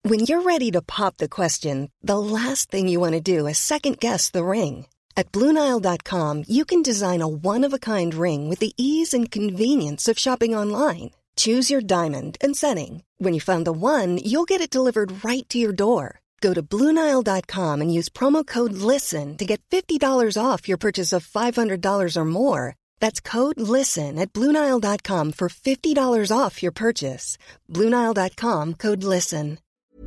When you're ready to pop the question, the last thing you want to do is second-guess the ring. At BlueNile.com, you can design a one-of-a-kind ring with the ease and convenience of shopping online. Choose your diamond and setting. When you find the one, you'll get it delivered right to your door. Go to BlueNile.com and use promo code LISTEN to get $50 off your purchase of $500 or more. That's code LISTEN at BlueNile.com for $50 off your purchase. BlueNile.com, code LISTEN.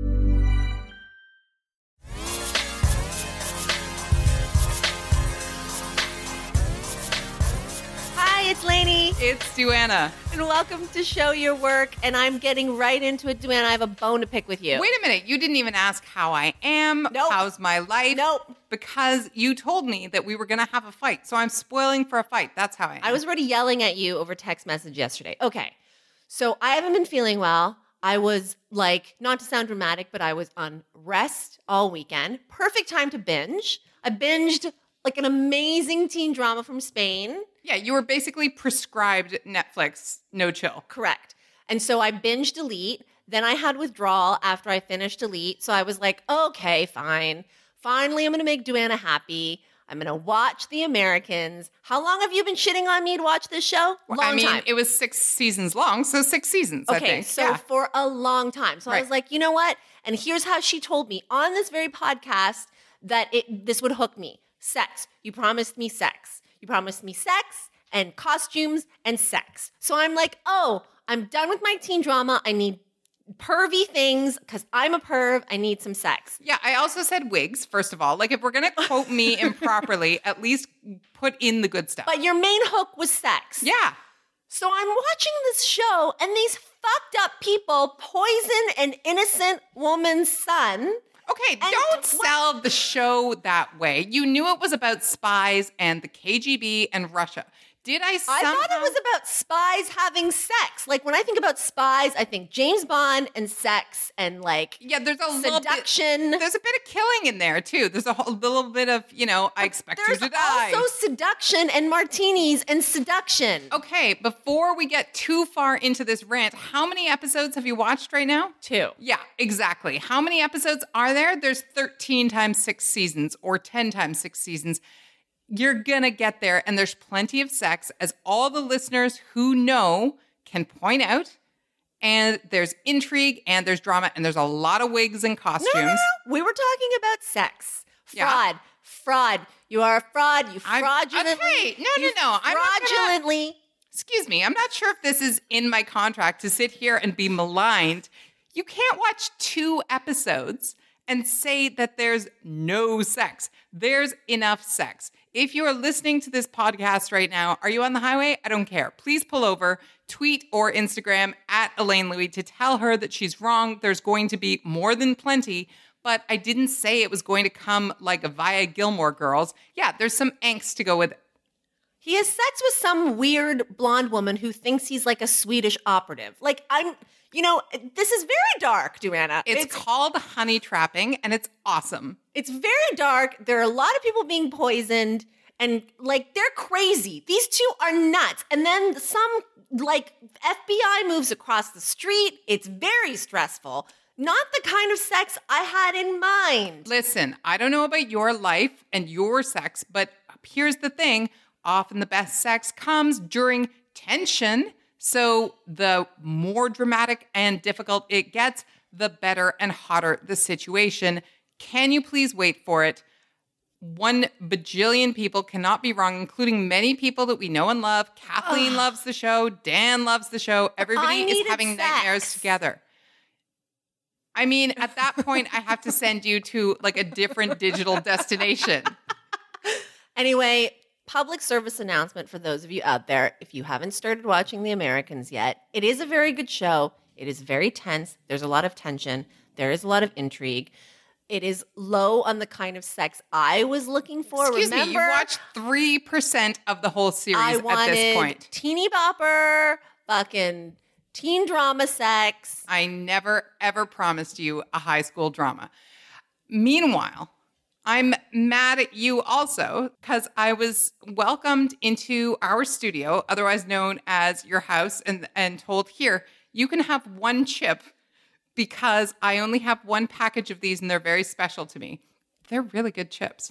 Hi, it's Lainey. It's Duana. And welcome to Show Your Work. And I'm getting right into it, Duana. I have a bone to pick with you. Wait a minute. You didn't even ask how I am. Nope. How's my life? Nope. Because you told me that we were going to have a fight. So I'm spoiling for a fight. That's how I am. I was already yelling at you over text message yesterday. Okay. So I haven't been feeling well. I was like, not to sound dramatic, but I was on rest all weekend. Perfect time to binge. I binged like an amazing teen drama from Spain. Yeah, you were basically prescribed Netflix, no chill. Correct. And so I binged Elite. Then I had withdrawal after I finished Elite. So I was like, okay, fine. Finally, I'm going to make Duana happy. I'm going to watch The Americans. How long have you been shitting on me to watch this show? Long time. It was 6 seasons long, so 6 seasons, I think. Okay, so for a long time. So I was like, you know what? And here's how she told me on this very podcast that this would hook me. Sex. You promised me sex. You promised me sex and costumes and sex. So I'm like, oh, I'm done with my teen drama. I need pervy things because I'm a perv. I need some sex. Yeah, I also said wigs, first of all. Like, if we're going to quote me improperly, at least put in the good stuff. But your main hook was sex. Yeah. So I'm watching this show, and these fucked up people poison an innocent woman's son. Okay, don't sell the show that way. You knew it was about spies and the KGB and Russia. Did I somehow... I thought it was about spies having sex. Like, when I think about spies, I think James Bond and sex and, like, yeah, there's a seduction. There's a bit of killing in there, too. There's a whole little bit of, I expect you to die. There's also seduction and martinis and seduction. Okay, before we get too far into this rant, how many episodes have you watched right now? 2. Yeah, exactly. How many episodes are there? There's 13 times 6 seasons or 10 times 6 seasons. You're going to get there, and there's plenty of sex, as all the listeners who know can point out. And there's intrigue, and there's drama, and there's a lot of wigs and costumes. No. We were talking about sex. Fraud. Yeah. Fraud. You are a fraud. You fraudulently. Okay, no. Fraudulently. Excuse me. I'm not sure if this is in my contract to sit here and be maligned. You can't watch 2 episodes and say that there's no sex. There's enough sex. If you are listening to this podcast right now, are you on the highway? I don't care. Please pull over, tweet or Instagram at Elaine Louie to tell her that she's wrong. There's going to be more than plenty, but I didn't say it was going to come like via Gilmore Girls. Yeah, there's some angst to go with it. He has sex with some weird blonde woman who thinks he's like a Swedish operative. Like, this is very dark, Duana. It's called honey trapping, and it's awesome. It's very dark. There are a lot of people being poisoned, and, like, they're crazy. These 2 are nuts. And then some, like, FBI moves across the street. It's very stressful. Not the kind of sex I had in mind. Listen, I don't know about your life and your sex, but here's the thing. Often the best sex comes during tension. So the more dramatic and difficult it gets, the better and hotter the situation. Can you please wait for it? 1 bajillion people cannot be wrong, including many people that we know and love. Kathleen loves the show. Dan loves the show. Everybody is having nightmares together. I mean, at that point, I have to send you to like a different digital destination. Anyway, public service announcement for those of you out there. If you haven't started watching The Americans yet, it is a very good show. It is very tense. There's a lot of tension. There is a lot of intrigue. It is low on the kind of sex I was looking for. Excuse me, you watched 3% of the whole series at this point. Teeny bopper, fucking teen drama sex. I never, ever promised you a high school drama. Meanwhile, I'm mad at you also because I was welcomed into our studio, otherwise known as your house, and told, here, you can have 1 chip because I only have one package of these and they're very special to me. They're really good chips.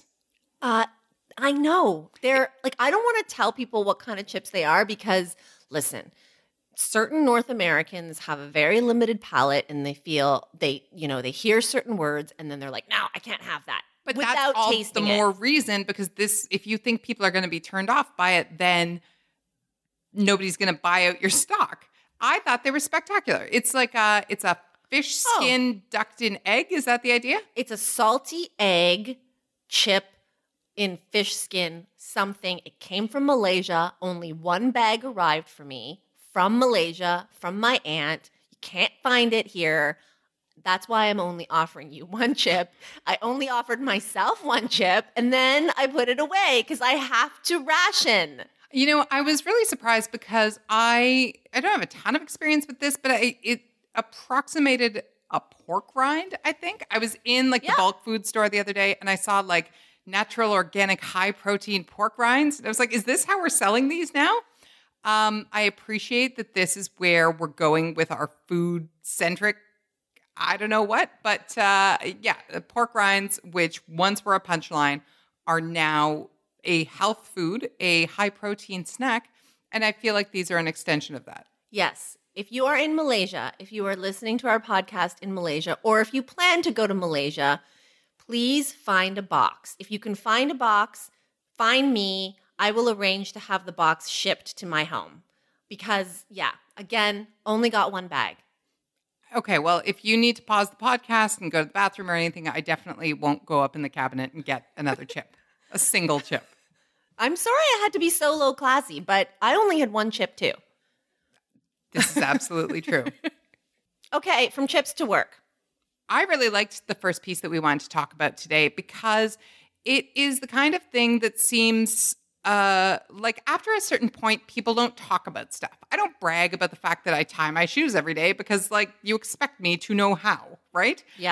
I know. They're like, I don't want to tell people what kind of chips they are because, listen, certain North Americans have a very limited palate and they feel they hear certain words and then they're like, no, I can't have that. But without that's all tasting the more reason, because if you think people are going to be turned off by it, then nobody's going to buy out your stock. I thought they were spectacular. It's like it's a fish skin ducked in egg. Is that the idea? It's a salty egg chip in fish skin something. It came from Malaysia. Only one bag arrived for me from Malaysia, from my aunt. You can't find it here. That's why I'm only offering you one chip. I only offered myself one chip, and then I put it away because I have to ration. You know, I was really surprised because I don't have a ton of experience with this, but it approximated a pork rind, I think. I was in the bulk food store the other day, and I saw natural, organic, high-protein pork rinds. And I was like, is this how we're selling these now? I appreciate that this is where we're going with our food-centric I don't know what, but pork rinds, which once were a punchline, are now a health food, a high protein snack. And I feel like these are an extension of that. Yes. If you are in Malaysia, if you are listening to our podcast in Malaysia, or if you plan to go to Malaysia, please find a box. If you can find a box, find me. I will arrange to have the box shipped to my home. Because, again, only got one bag. Okay, well, if you need to pause the podcast and go to the bathroom or anything, I definitely won't go up in the cabinet and get another chip, a single chip. I'm sorry I had to be so low classy, but I only had one chip too. This is absolutely true. Okay, from chips to work. I really liked the first piece that we wanted to talk about today because it is the kind of thing that seems after a certain point, people don't talk about stuff. I don't brag about the fact that I tie my shoes every day because you expect me to know how, right? Yeah.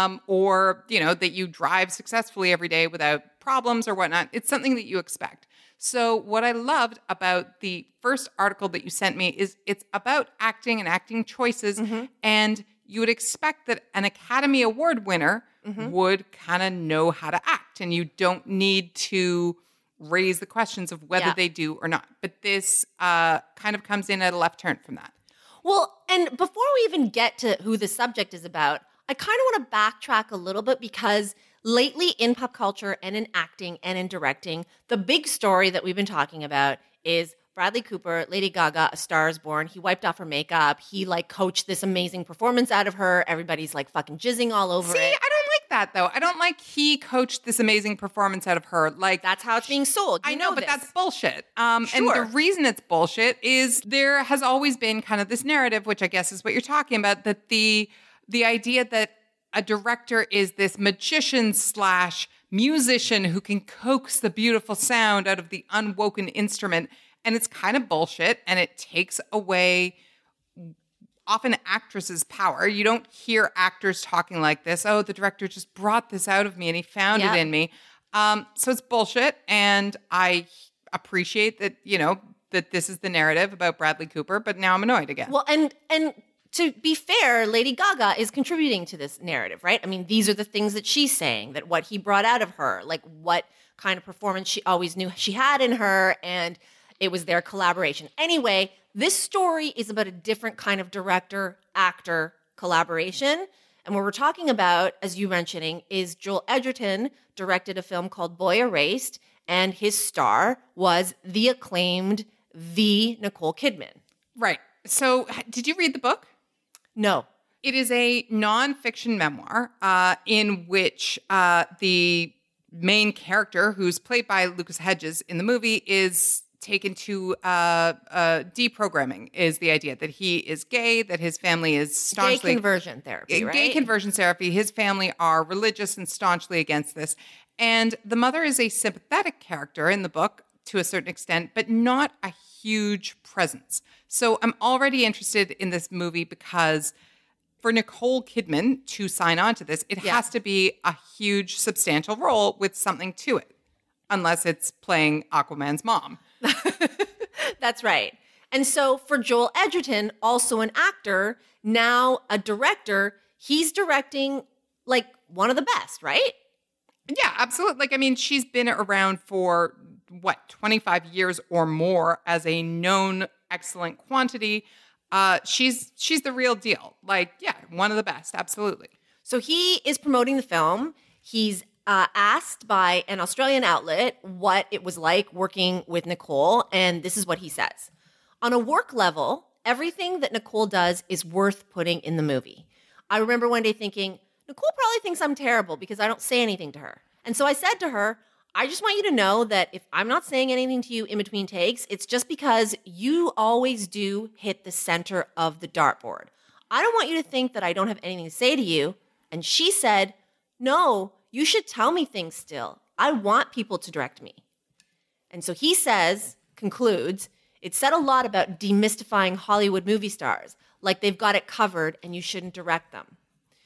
Or, that you drive successfully every day without problems or whatnot. It's something that you expect. So what I loved about the first article that you sent me is it's about acting and acting choices. Mm-hmm. And you would expect that an Academy Award winner would kind of know how to act. And you don't need to raise the questions of whether they do or not. But this kind of comes in at a left turn from that. Well, and before we even get to who the subject is about, I kind of want to backtrack a little bit because lately in pop culture and in acting and in directing, the big story that we've been talking about is Bradley Cooper, Lady Gaga, A Star is Born. He wiped off her makeup. He coached this amazing performance out of her. Everybody's fucking jizzing all over it. See, I don't like that though. I don't like he coached this amazing performance out of her. That's how it's being sold. I know, but that's bullshit. Sure. And the reason it's bullshit is there has always been kind of this narrative, which I guess is what you're talking about, that the idea that a director is this magician / musician who can coax the beautiful sound out of the unwoken instrument. And it's kind of bullshit, and it takes away often actresses' power. You don't hear actors talking like this. Oh, the director just brought this out of me and he found it in me. So it's bullshit, and I appreciate that, that this is the narrative about Bradley Cooper, but now I'm annoyed again. Well, and to be fair, Lady Gaga is contributing to this narrative, right? I mean, these are the things that she's saying, that what he brought out of her, what kind of performance she always knew she had in her, and it was their collaboration. Anyway, this story is about a different kind of director-actor collaboration. And what we're talking about, as you mentioning, is Joel Edgerton directed a film called Boy Erased, and his star was the acclaimed Nicole Kidman. Right. So did you read the book? No. It is a nonfiction memoir in which the main character, who's played by Lucas Hedges in the movie, is taken to deprogramming, is the idea that he is gay, that his family is staunchly... Gay conversion therapy, right? Gay conversion therapy. His family are religious and staunchly against this. And the mother is a sympathetic character in the book to a certain extent, but not a huge presence. So I'm already interested in this movie because for Nicole Kidman to sign on to this, it has to be a huge, substantial role with something to it, unless it's playing Aquaman's mom. That's right. And so for Joel Edgerton, also an actor, now a director, he's directing like one of the best, right? Yeah, absolutely. Like, I mean, she's been around for 25 years or more as a known excellent quantity. She's the real deal. Like, yeah, one of the best. Absolutely. So he is promoting the film. He's asked by an Australian outlet what it was like working with Nicole, and this is what he says. On a work level, everything that Nicole does is worth putting in the movie. I remember one day thinking, Nicole probably thinks I'm terrible because I don't say anything to her. And so I said to her, I just want you to know that if I'm not saying anything to you in between takes, it's just because you always do hit the center of the dartboard. I don't want you to think that I don't have anything to say to you. And she said, no, you should tell me things still. I want people to direct me. And so he concludes, it said a lot about demystifying Hollywood movie stars, like they've got it covered and you shouldn't direct them.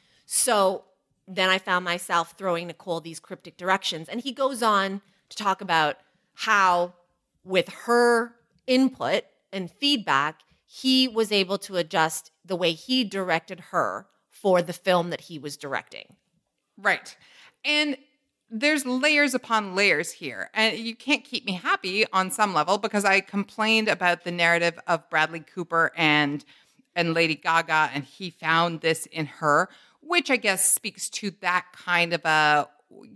So then I found myself throwing Nicole these cryptic directions. And he goes on to talk about how, with her input and feedback, he was able to adjust the way he directed her for the film that he was directing. Right. And there's layers upon layers here. And you can't keep me happy on some level because I complained about the narrative of Bradley Cooper and Lady Gaga, and he found this in her, which I guess speaks to that kind of a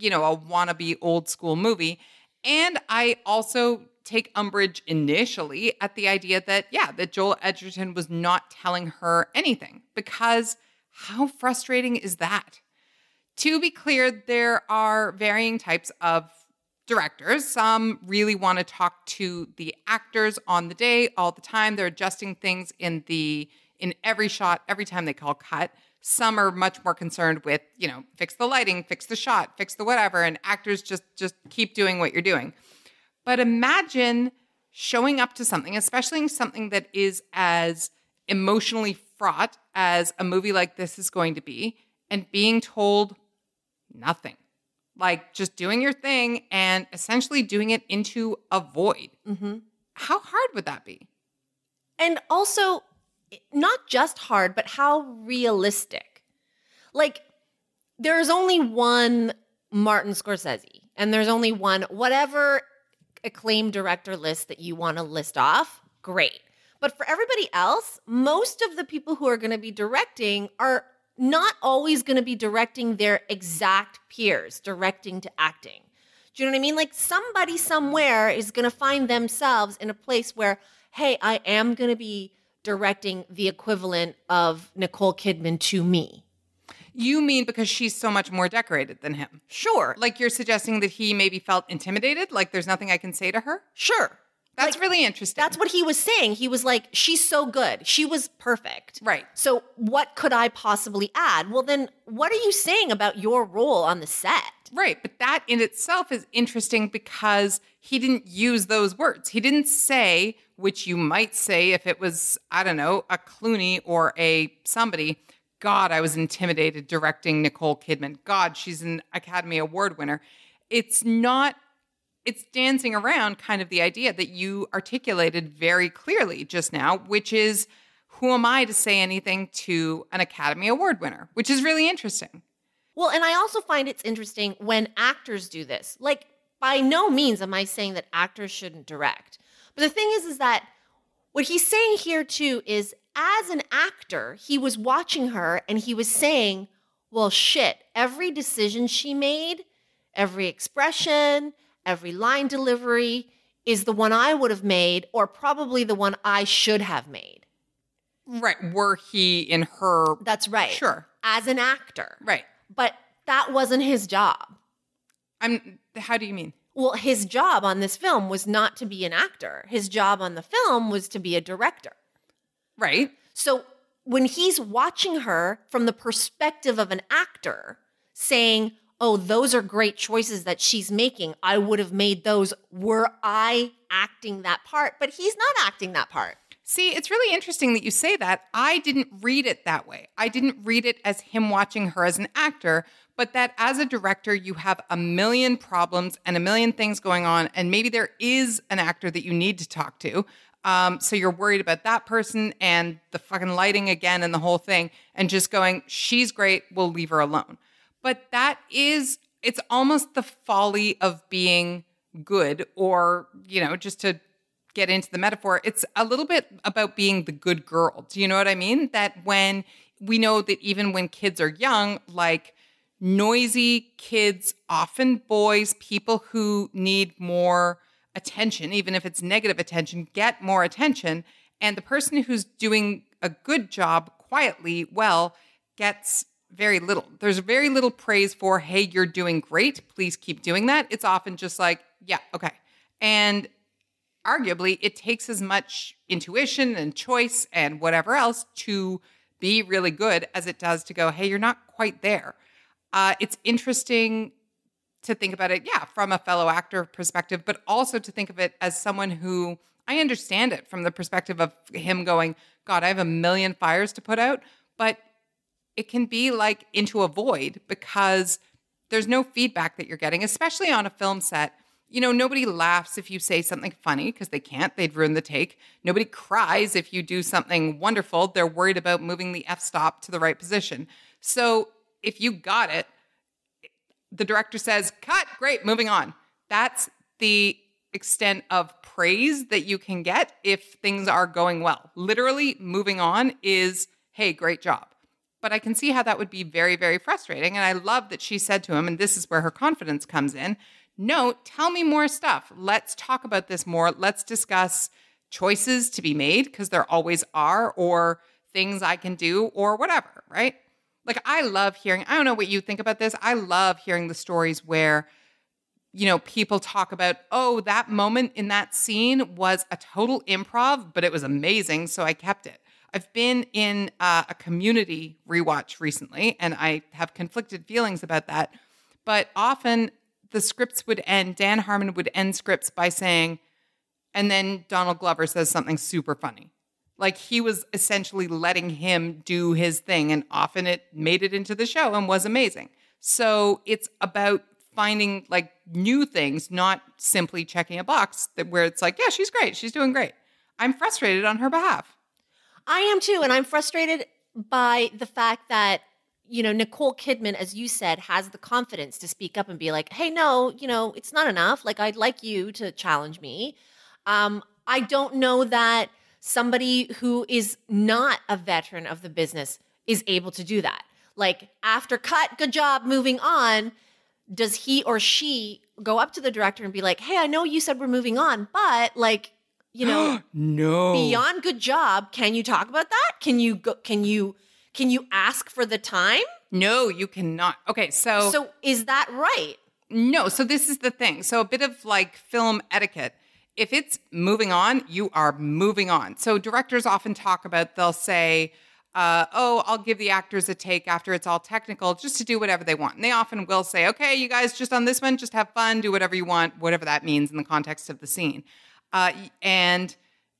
wannabe old school movie. And I also take umbrage initially at the idea that Joel Edgerton was not telling her anything, because how frustrating is that? To be clear, there are varying types of directors. Some really want to talk to the actors on the day all the time. They're adjusting things in every shot, every time they call cut. Some are much more concerned with, fix the lighting, fix the shot, fix the whatever, and actors just keep doing what you're doing. But imagine showing up to something, especially something that is as emotionally fraught as a movie like this is going to be, and being told nothing. Like just doing your thing and essentially doing it into a void. Mm-hmm. How hard would that be? And also, not just hard, but how realistic. Like, there's only one Martin Scorsese, and there's only one whatever acclaimed director list that you want to list off, great. But for everybody else, most of the people who are going to be directing are not always going to be directing their exact peers, directing to acting. Do you know what I mean? Like, somebody somewhere is going to find themselves in a place where, hey, I am going to be directing the equivalent of Nicole Kidman to me. You mean because she's so much more decorated than him? Sure. Like you're suggesting that he maybe felt intimidated? Like there's nothing I can say to her? Sure. That's really interesting. That's what he was saying. He was like, she's so good. She was perfect. Right. So what could I possibly add? Well, then what are you saying about your role on the set? Right. But that in itself is interesting because he didn't use those words. He didn't say, which you might say if it was, I don't know, a Clooney or a somebody, God, I was intimidated directing Nicole Kidman. God, she's an Academy Award winner. It's dancing around kind of the idea that you articulated very clearly just now, which is, who am I to say anything to an Academy Award winner? Which is really interesting. Well, and I also find it's interesting when actors do this. Like, by no means am I saying that actors shouldn't direct. But the thing is that what he's saying here too is, as an actor, he was watching her and he was saying, well, shit, every decision she made, every expression, every line delivery is the one I would have made, or probably the one I should have made. Right. Were he in her... That's right. Sure. As an actor. Right. But that wasn't his job. How do you mean? Well, his job on this film was not to be an actor. His job on the film was to be a director. Right. So when he's watching her from the perspective of an actor saying, oh, those are great choices that she's making, I would have made those were I acting that part. But he's not acting that part. See, it's really interesting that you say that. I didn't read it that way. I didn't read it as him watching her as an actor, but that as a director, you have a million problems and a million things going on, and maybe there is an actor that you need to talk to. So you're worried about that person and the fucking lighting again and the whole thing and just going, she's great, we'll leave her alone. But it's almost the folly of being good, or, just to get into the metaphor, it's a little bit about being the good girl. Do you know what I mean? That when we know that even when kids are young, like noisy kids, often boys, people who need more attention, even if it's negative attention, get more attention. And the person who's doing a good job quietly, well, gets very little. There's very little praise for, hey, you're doing great. Please keep doing that. It's often just like, yeah, okay. And arguably, it takes as much intuition and choice and whatever else to be really good as it does to go, hey, you're not quite there. It's interesting to think about it, from a fellow actor perspective, but also to think of it as someone who, I understand it from the perspective of him going, God, I have a million fires to put out, but it can be like into a void because there's no feedback that you're getting, especially on a film set. Nobody laughs if you say something funny because they can't. They'd ruin the take. Nobody cries if you do something wonderful. They're worried about moving the f-stop to the right position. So if you got it, the director says, cut, great, moving on. That's the extent of praise that you can get if things are going well. Literally, moving on is, hey, great job. But I can see how that would be very, very frustrating. And I love that she said to him, and this is where her confidence comes in, no, tell me more stuff. Let's talk about this more. Let's discuss choices to be made, because there always are, or things I can do, or whatever, right? Like, I love hearing, I don't know what you think about this. I love hearing the stories where, people talk about, oh, that moment in that scene was a total improv, but it was amazing, so I kept it. I've been in a Community rewatch recently, and I have conflicted feelings about that. But often the scripts would end, Dan Harmon would end scripts by saying, and then Donald Glover says something super funny. Like, he was essentially letting him do his thing, and often it made it into the show and was amazing. So it's about finding like new things, not simply checking a box where it's like, yeah, she's great. She's doing great. I'm frustrated on her behalf. I am too. And I'm frustrated by the fact that, Nicole Kidman, as you said, has the confidence to speak up and be like, hey, no, it's not enough. Like, I'd like you to challenge me. I don't know that somebody who is not a veteran of the business is able to do that. Like, after cut, good job, moving on, does he or she go up to the director and be like, hey, I know you said we're moving on, but like, No. Beyond good job, can you talk about that? Can you ask for the time? No, you cannot. Okay, so is that right? No, so this is the thing. So a bit of like film etiquette. If it's moving on, you are moving on. So directors often talk about, they'll say, I'll give the actors a take after it's all technical just to do whatever they want. And they often will say, okay, you guys just on this one, just have fun, do whatever you want, whatever that means in the context of the scene. And,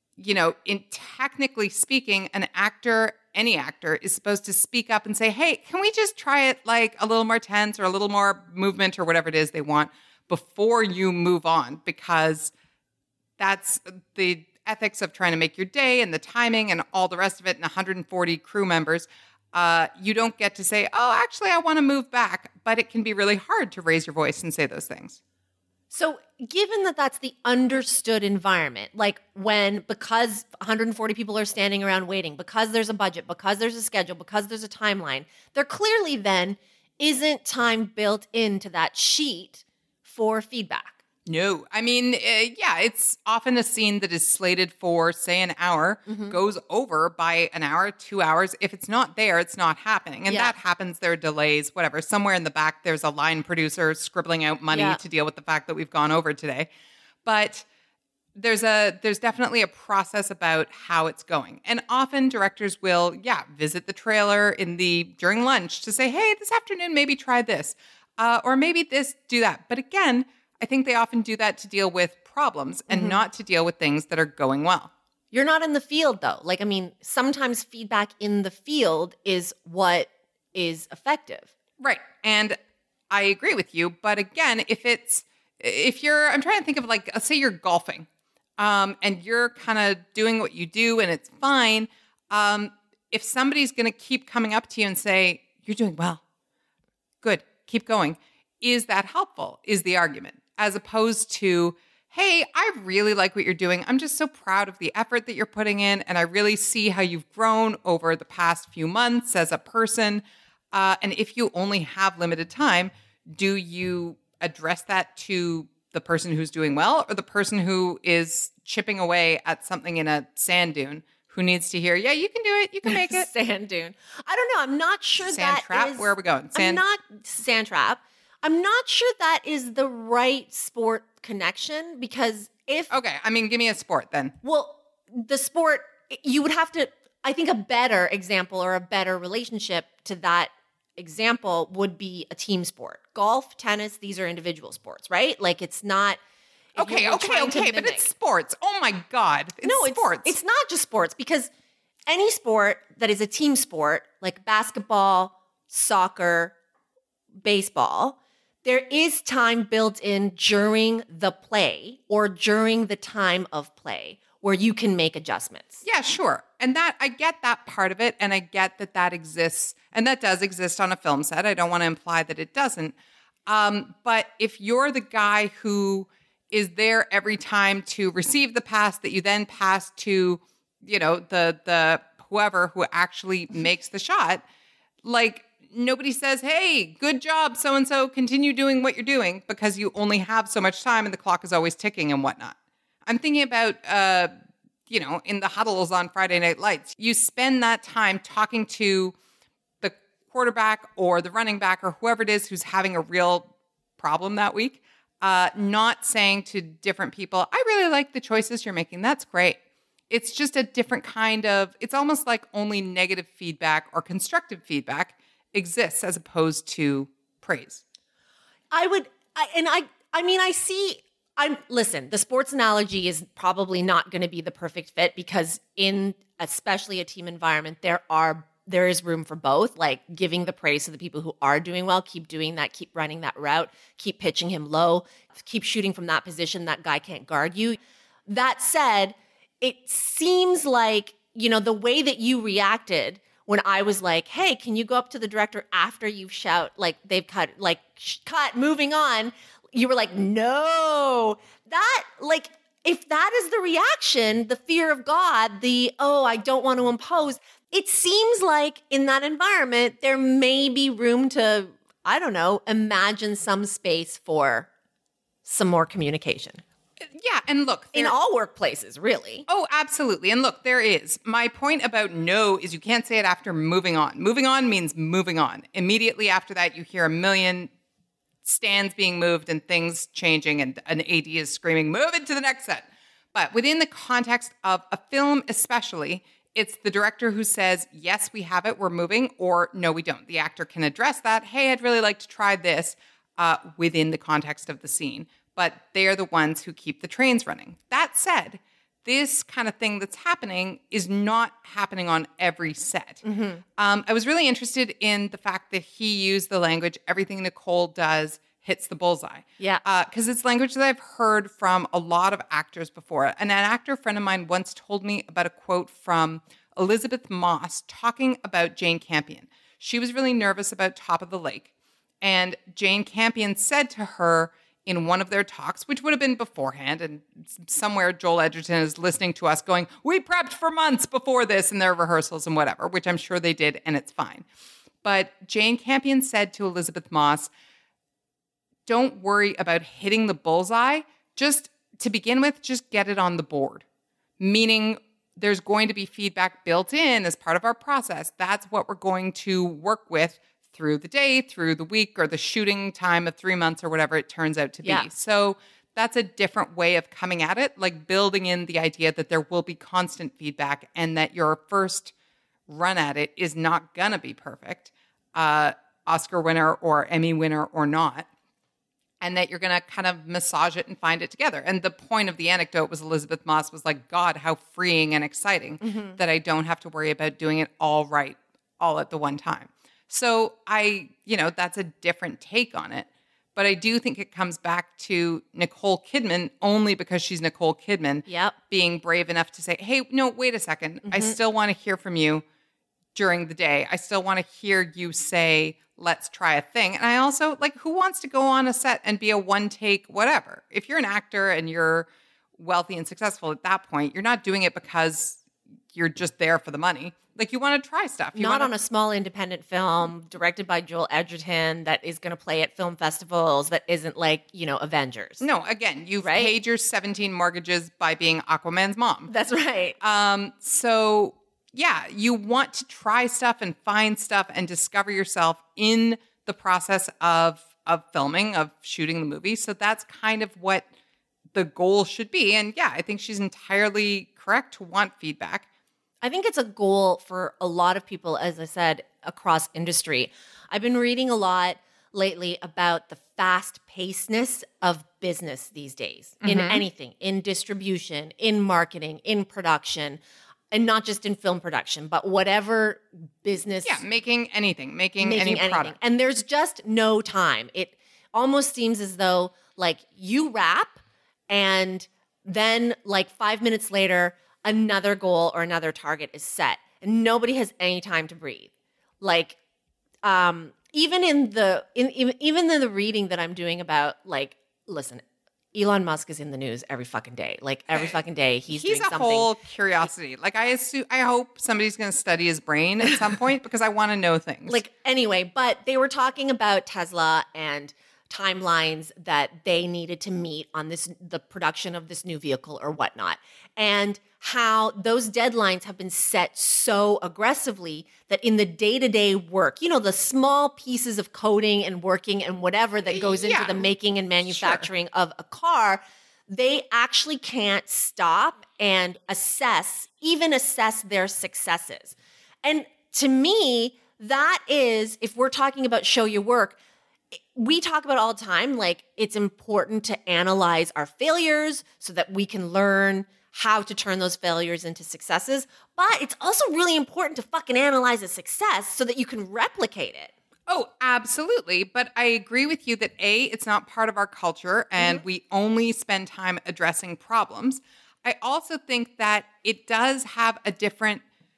in technically speaking, an actor, any actor is supposed to speak up and say, hey, can we just try it like a little more tense or a little more movement or whatever it is they want before you move on? Because that's the ethics of trying to make your day and the timing and all the rest of it and 140 crew members. You don't get to say, oh, actually, I want to move back. But it can be really hard to raise your voice and say those things. So given that that's the understood environment, like because 140 people are standing around waiting, because there's a budget, because there's a schedule, because there's a timeline, there clearly then isn't time built into that sheet for feedback. No. I mean, it's often a scene that is slated for, say, an hour, goes over by an hour, 2 hours. If it's not there, it's not happening. And that happens. There are delays, whatever. Somewhere in the back, there's a line producer scribbling out money to deal with the fact that we've gone over today. But there's definitely a process about how it's going. And often directors will, visit the trailer during lunch to say, hey, this afternoon, maybe try this. Or maybe this, do that. But again, I think they often do that to deal with problems and not to deal with things that are going well. You're not in the field, though. Sometimes feedback in the field is what is effective. Right. And I agree with you. But again, I'm trying to think of say you're golfing and you're kind of doing what you do and it's fine. If somebody's going to keep coming up to you and say, you're doing well, good, keep going, is that helpful, is the argument, as opposed to, hey, I really like what you're doing. I'm just so proud of the effort that you're putting in, and I really see how you've grown over the past few months as a person. And if you only have limited time, do you address that to the person who's doing well or the person who is chipping away at something in a sand dune who needs to hear, yeah, you can do it, you can make it? Sand dune. I don't know. I'm not sure sand that trap? is... Where are we going? Sand trap. I'm not sure that is the right sport connection because if... Okay, I mean, give me a sport then. Well, the sport, you would have to... I think a better example or a better relationship to that example would be a team sport. Golf, tennis, these are individual sports, right? Like it's not... Okay, but it's sports. Oh my God. It's sports. It's not just sports because any sport that is a team sport, like basketball, soccer, baseball, there is time built in during the play or during the time of play where you can make adjustments. Yeah, sure. And that I get that part of it, and I get that that exists, and that does exist on a film set. I don't want to imply that it doesn't. But if you're the guy who is there every time to receive the pass that you then pass to, you know, the whoever who actually makes the shot, like nobody says, hey, good job, so-and-so, continue doing what you're doing because you only have so much time and the clock is always ticking and whatnot. I'm thinking about, in the huddles on Friday Night Lights, you spend that time talking to the quarterback or the running back or whoever it is who's having a real problem that week. Not saying to different people, I really like the choices you're making. That's great. It's just a different kind of, it's almost like only negative feedback or constructive feedback exists as opposed to praise. Listen, the sports analogy is probably not going to be the perfect fit because in especially a team environment, there is room for both, like giving the praise to the people who are doing well, keep doing that, keep running that route, keep pitching him low, keep shooting from that position, that guy can't guard you. That said, it seems like, the way that you reacted when I was like, hey, can you go up to the director after you shout, like they've cut, moving on. You were like, no, if that is the reaction, the fear of God, I don't want to impose, it seems like in that environment, there may be room to, I don't know, imagine some space for some more communication. Yeah, and look. In all workplaces, really. Oh, absolutely. And look, there is. My point about no is you can't say it after moving on. Moving on means moving on. Immediately after that, you hear a million stands being moved and things changing and an AD is screaming, move it to the next set. But within the context of a film especially, it's the director who says, yes, we have it, we're moving, or no, we don't. The actor can address that. Hey, I'd really like to try this within the context of the scene. But they're the ones who keep the trains running. That said, this kind of thing that's happening is not happening on every set. Mm-hmm. I was really interested in the fact that he used the language, everything Nicole does hits the bullseye. Yeah. Because it's language that I've heard from a lot of actors before. And an actor friend of mine once told me about a quote from Elizabeth Moss talking about Jane Campion. She was really nervous about Top of the Lake. And Jane Campion said to her in one of their talks, which would have been beforehand, and somewhere Joel Edgerton is listening to us going, we prepped for months before this in their rehearsals and whatever, which I'm sure they did, and it's fine. But Jane Campion said to Elizabeth Moss, don't worry about hitting the bullseye. Just to begin with, just get it on the board. Meaning there's going to be feedback built in as part of our process. That's what we're going to work with through the day, through the week, or the shooting time of 3 months or whatever it turns out to be. Yeah. So that's a different way of coming at it, like building in the idea that there will be constant feedback and that your first run at it is not going to be perfect, Oscar winner or Emmy winner or not, and that you're going to kind of massage it and find it together. And the point of the anecdote was Elizabeth Moss was like, God, how freeing and exciting that I don't have to worry about doing it all right, all at the one time. So that's a different take on it. But I do think it comes back to Nicole Kidman only because she's Nicole Kidman being brave enough to say, hey, no, wait a second. I still want to hear from you during the day. I still want to hear you say, let's try a thing. And I also, like, who wants to go on a set and be a one-take whatever? If you're an actor and you're wealthy and successful at that point, you're not doing it because you're just there for the money. Like, you want to try stuff. Not on a small independent film directed by Joel Edgerton that is going to play at film festivals that isn't like, Avengers. No, again, you've paid your 17 mortgages by being Aquaman's mom. That's right. So, yeah, you want to try stuff and find stuff and discover yourself in the process of filming, of shooting the movie. So that's kind of what the goal should be. And yeah, I think she's entirely correct to want feedback. I think it's a goal for a lot of people, as I said, across industry. I've been reading a lot lately about the fast-pacedness of business these days in anything, in distribution, in marketing, in production, and not just in film production, but whatever business. Yeah, making anything, making any product. And there's just no time. It almost seems as though like you wrap and then like 5 minutes later, another goal or another target is set and nobody has any time to breathe. Like, even in the reading that I'm doing about, like, listen, Elon Musk is in the news every fucking day. Like, every fucking day he's doing something. He's a whole curiosity. Like, I hope somebody's going to study his brain at some point because I want to know things. Like, anyway, but they were talking about Tesla and timelines that they needed to meet on the production of this new vehicle or whatnot, and how those deadlines have been set so aggressively that in the day-to-day work, the small pieces of coding and working and whatever that goes into the making and manufacturing of a car, they actually can't stop and assess their successes. And to me, that is, if we're talking about show your work, we talk about all the time, like, it's important to analyze our failures so that we can learn how to turn those failures into successes. But it's also really important to fucking analyze a success so that you can replicate it. Oh, absolutely. But I agree with you that it's not part of our culture and we only spend time addressing problems. I also think that it does have a different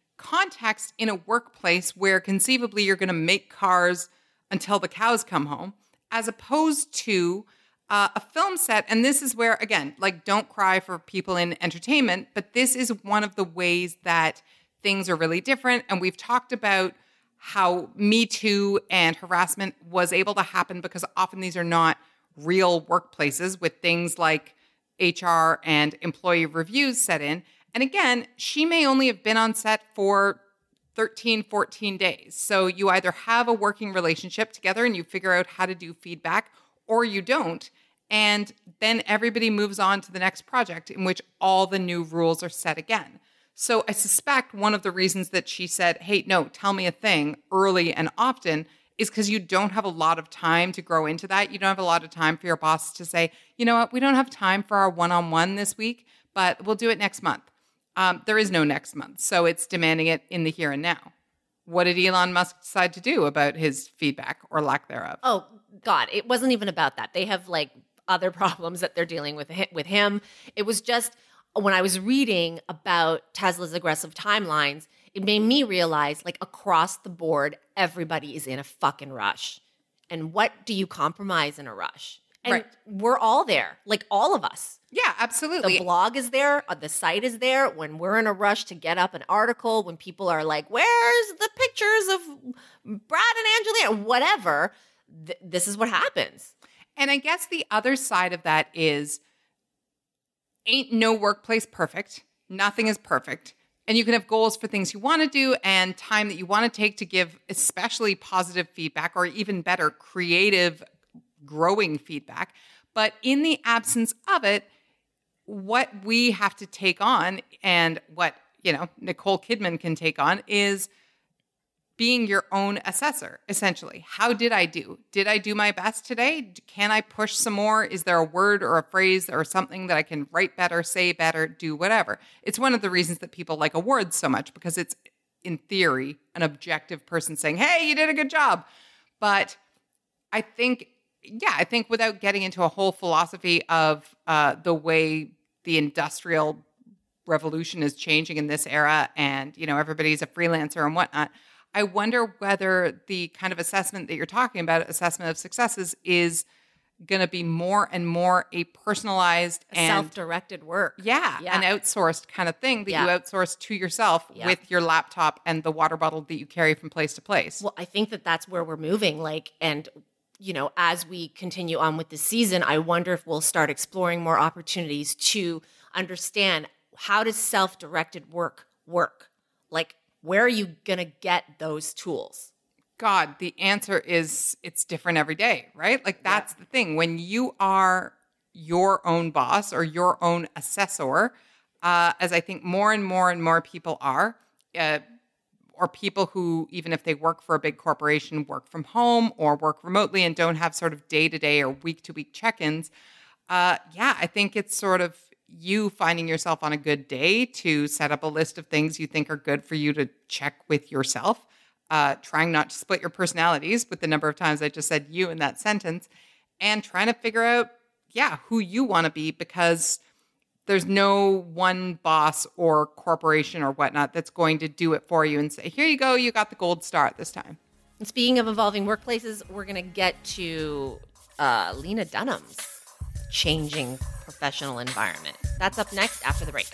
context in a workplace where conceivably you're going to make cars until the cows come home, as opposed to a film set. And this is where, again, like, don't cry for people in entertainment, but this is one of the ways that things are really different. And we've talked about how Me Too and harassment was able to happen because often these are not real workplaces with things like HR and employee reviews set in. And again, she may only have been on set for 13, 14 days. So you either have a working relationship together and you figure out how to do feedback, or you don't. And then everybody moves on to the next project in which all the new rules are set again. So I suspect one of the reasons that she said, hey, no, tell me a thing early and often is because you don't have a lot of time to grow into that. You don't have a lot of time for your boss to say, you know what, we don't have time for our one-on-one this week, but we'll do it next month. There is no next month. So it's demanding it in the here and now. What did Elon Musk decide to do about his feedback or lack thereof? Oh, God, it wasn't even about that. They have like other problems that they're dealing with him. It was just when I was reading about Tesla's aggressive timelines, it made me realize, like, across the board, everybody is in a fucking rush. And what do you compromise in a rush? And we're all there, like all of us. Yeah, absolutely. The blog is there. The site is there. When we're in a rush to get up an article, when people are like, where's the pictures of Brad and Angelina? Whatever. This is what happens. And I guess the other side of that is, ain't no workplace perfect. Nothing is perfect. And you can have goals for things you want to do and time that you want to take to give especially positive feedback, or even better, creative, growing feedback. But in the absence of it, what we have to take on, and what, Nicole Kidman can take on, is being your own assessor, essentially. How did I do? Did I do my best today? Can I push some more? Is there a word or a phrase or something that I can write better, say better, do whatever? It's one of the reasons that people like awards so much, because it's, in theory, an objective person saying, hey, you did a good job. But I think yeah, I think without getting into a whole philosophy of the way the industrial revolution is changing in this era and, everybody's a freelancer and whatnot, I wonder whether the kind of assessment that you're talking about, assessment of successes, is going to be more and more a personalized and self-directed work. Yeah, an outsourced kind of thing that you outsource to yourself with your laptop and the water bottle that you carry from place to place. Well, I think that that's where we're moving. And as we continue on with the season, I wonder if we'll start exploring more opportunities to understand, how does self-directed work? Like, where are you going to get those tools? God, the answer is it's different every day, right? Like, that's the thing. When you are your own boss or your own assessor, as I think more and more and more people are, or people who, even if they work for a big corporation, work from home or work remotely and don't have sort of day-to-day or week-to-week check-ins, I think it's sort of you finding yourself on a good day to set up a list of things you think are good for you to check with yourself. Trying not to split your personalities with the number of times I just said you in that sentence, and trying to figure out, who you want to be, because there's no one boss or corporation or whatnot that's going to do it for you and say, here you go, you got the gold star at this time. And speaking of evolving workplaces, we're going to get to Lena Dunham's changing professional environment. That's up next after the break.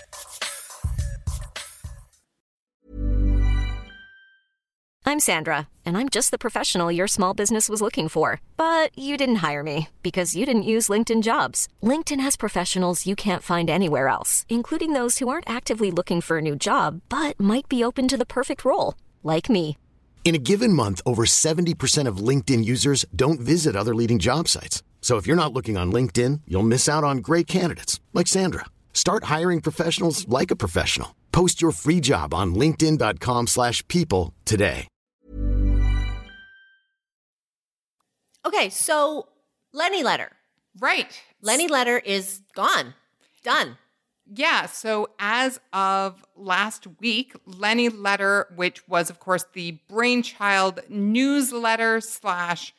I'm Sandra, and I'm just the professional your small business was looking for. But you didn't hire me because you didn't use LinkedIn Jobs. LinkedIn has professionals you can't find anywhere else, including those who aren't actively looking for a new job, but might be open to the perfect role, like me. In a given month, over 70% of LinkedIn users don't visit other leading job sites. So if you're not looking on LinkedIn, you'll miss out on great candidates like Sandra. Start hiring professionals like a professional. Post your free job on linkedin.com/people today. Okay, so Lenny Letter. Right. Lenny Letter is gone. Done. Yeah, so as of last week, Lenny Letter, which was, of course, the brainchild newsletter slash,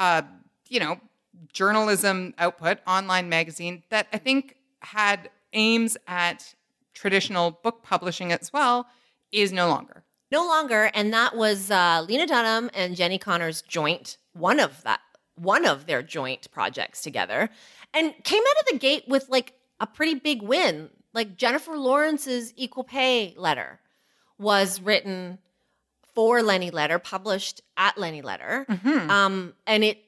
journalism output, online magazine that I think had aims at traditional book publishing as well, is no longer. No longer, and that was Lena Dunham and Jenny Connor's joint, one of their joint projects together, and came out of the gate with like a pretty big win. Like Jennifer Lawrence's Equal Pay letter was written for Lenny Letter, published at Lenny Letter. Mm-hmm. And it,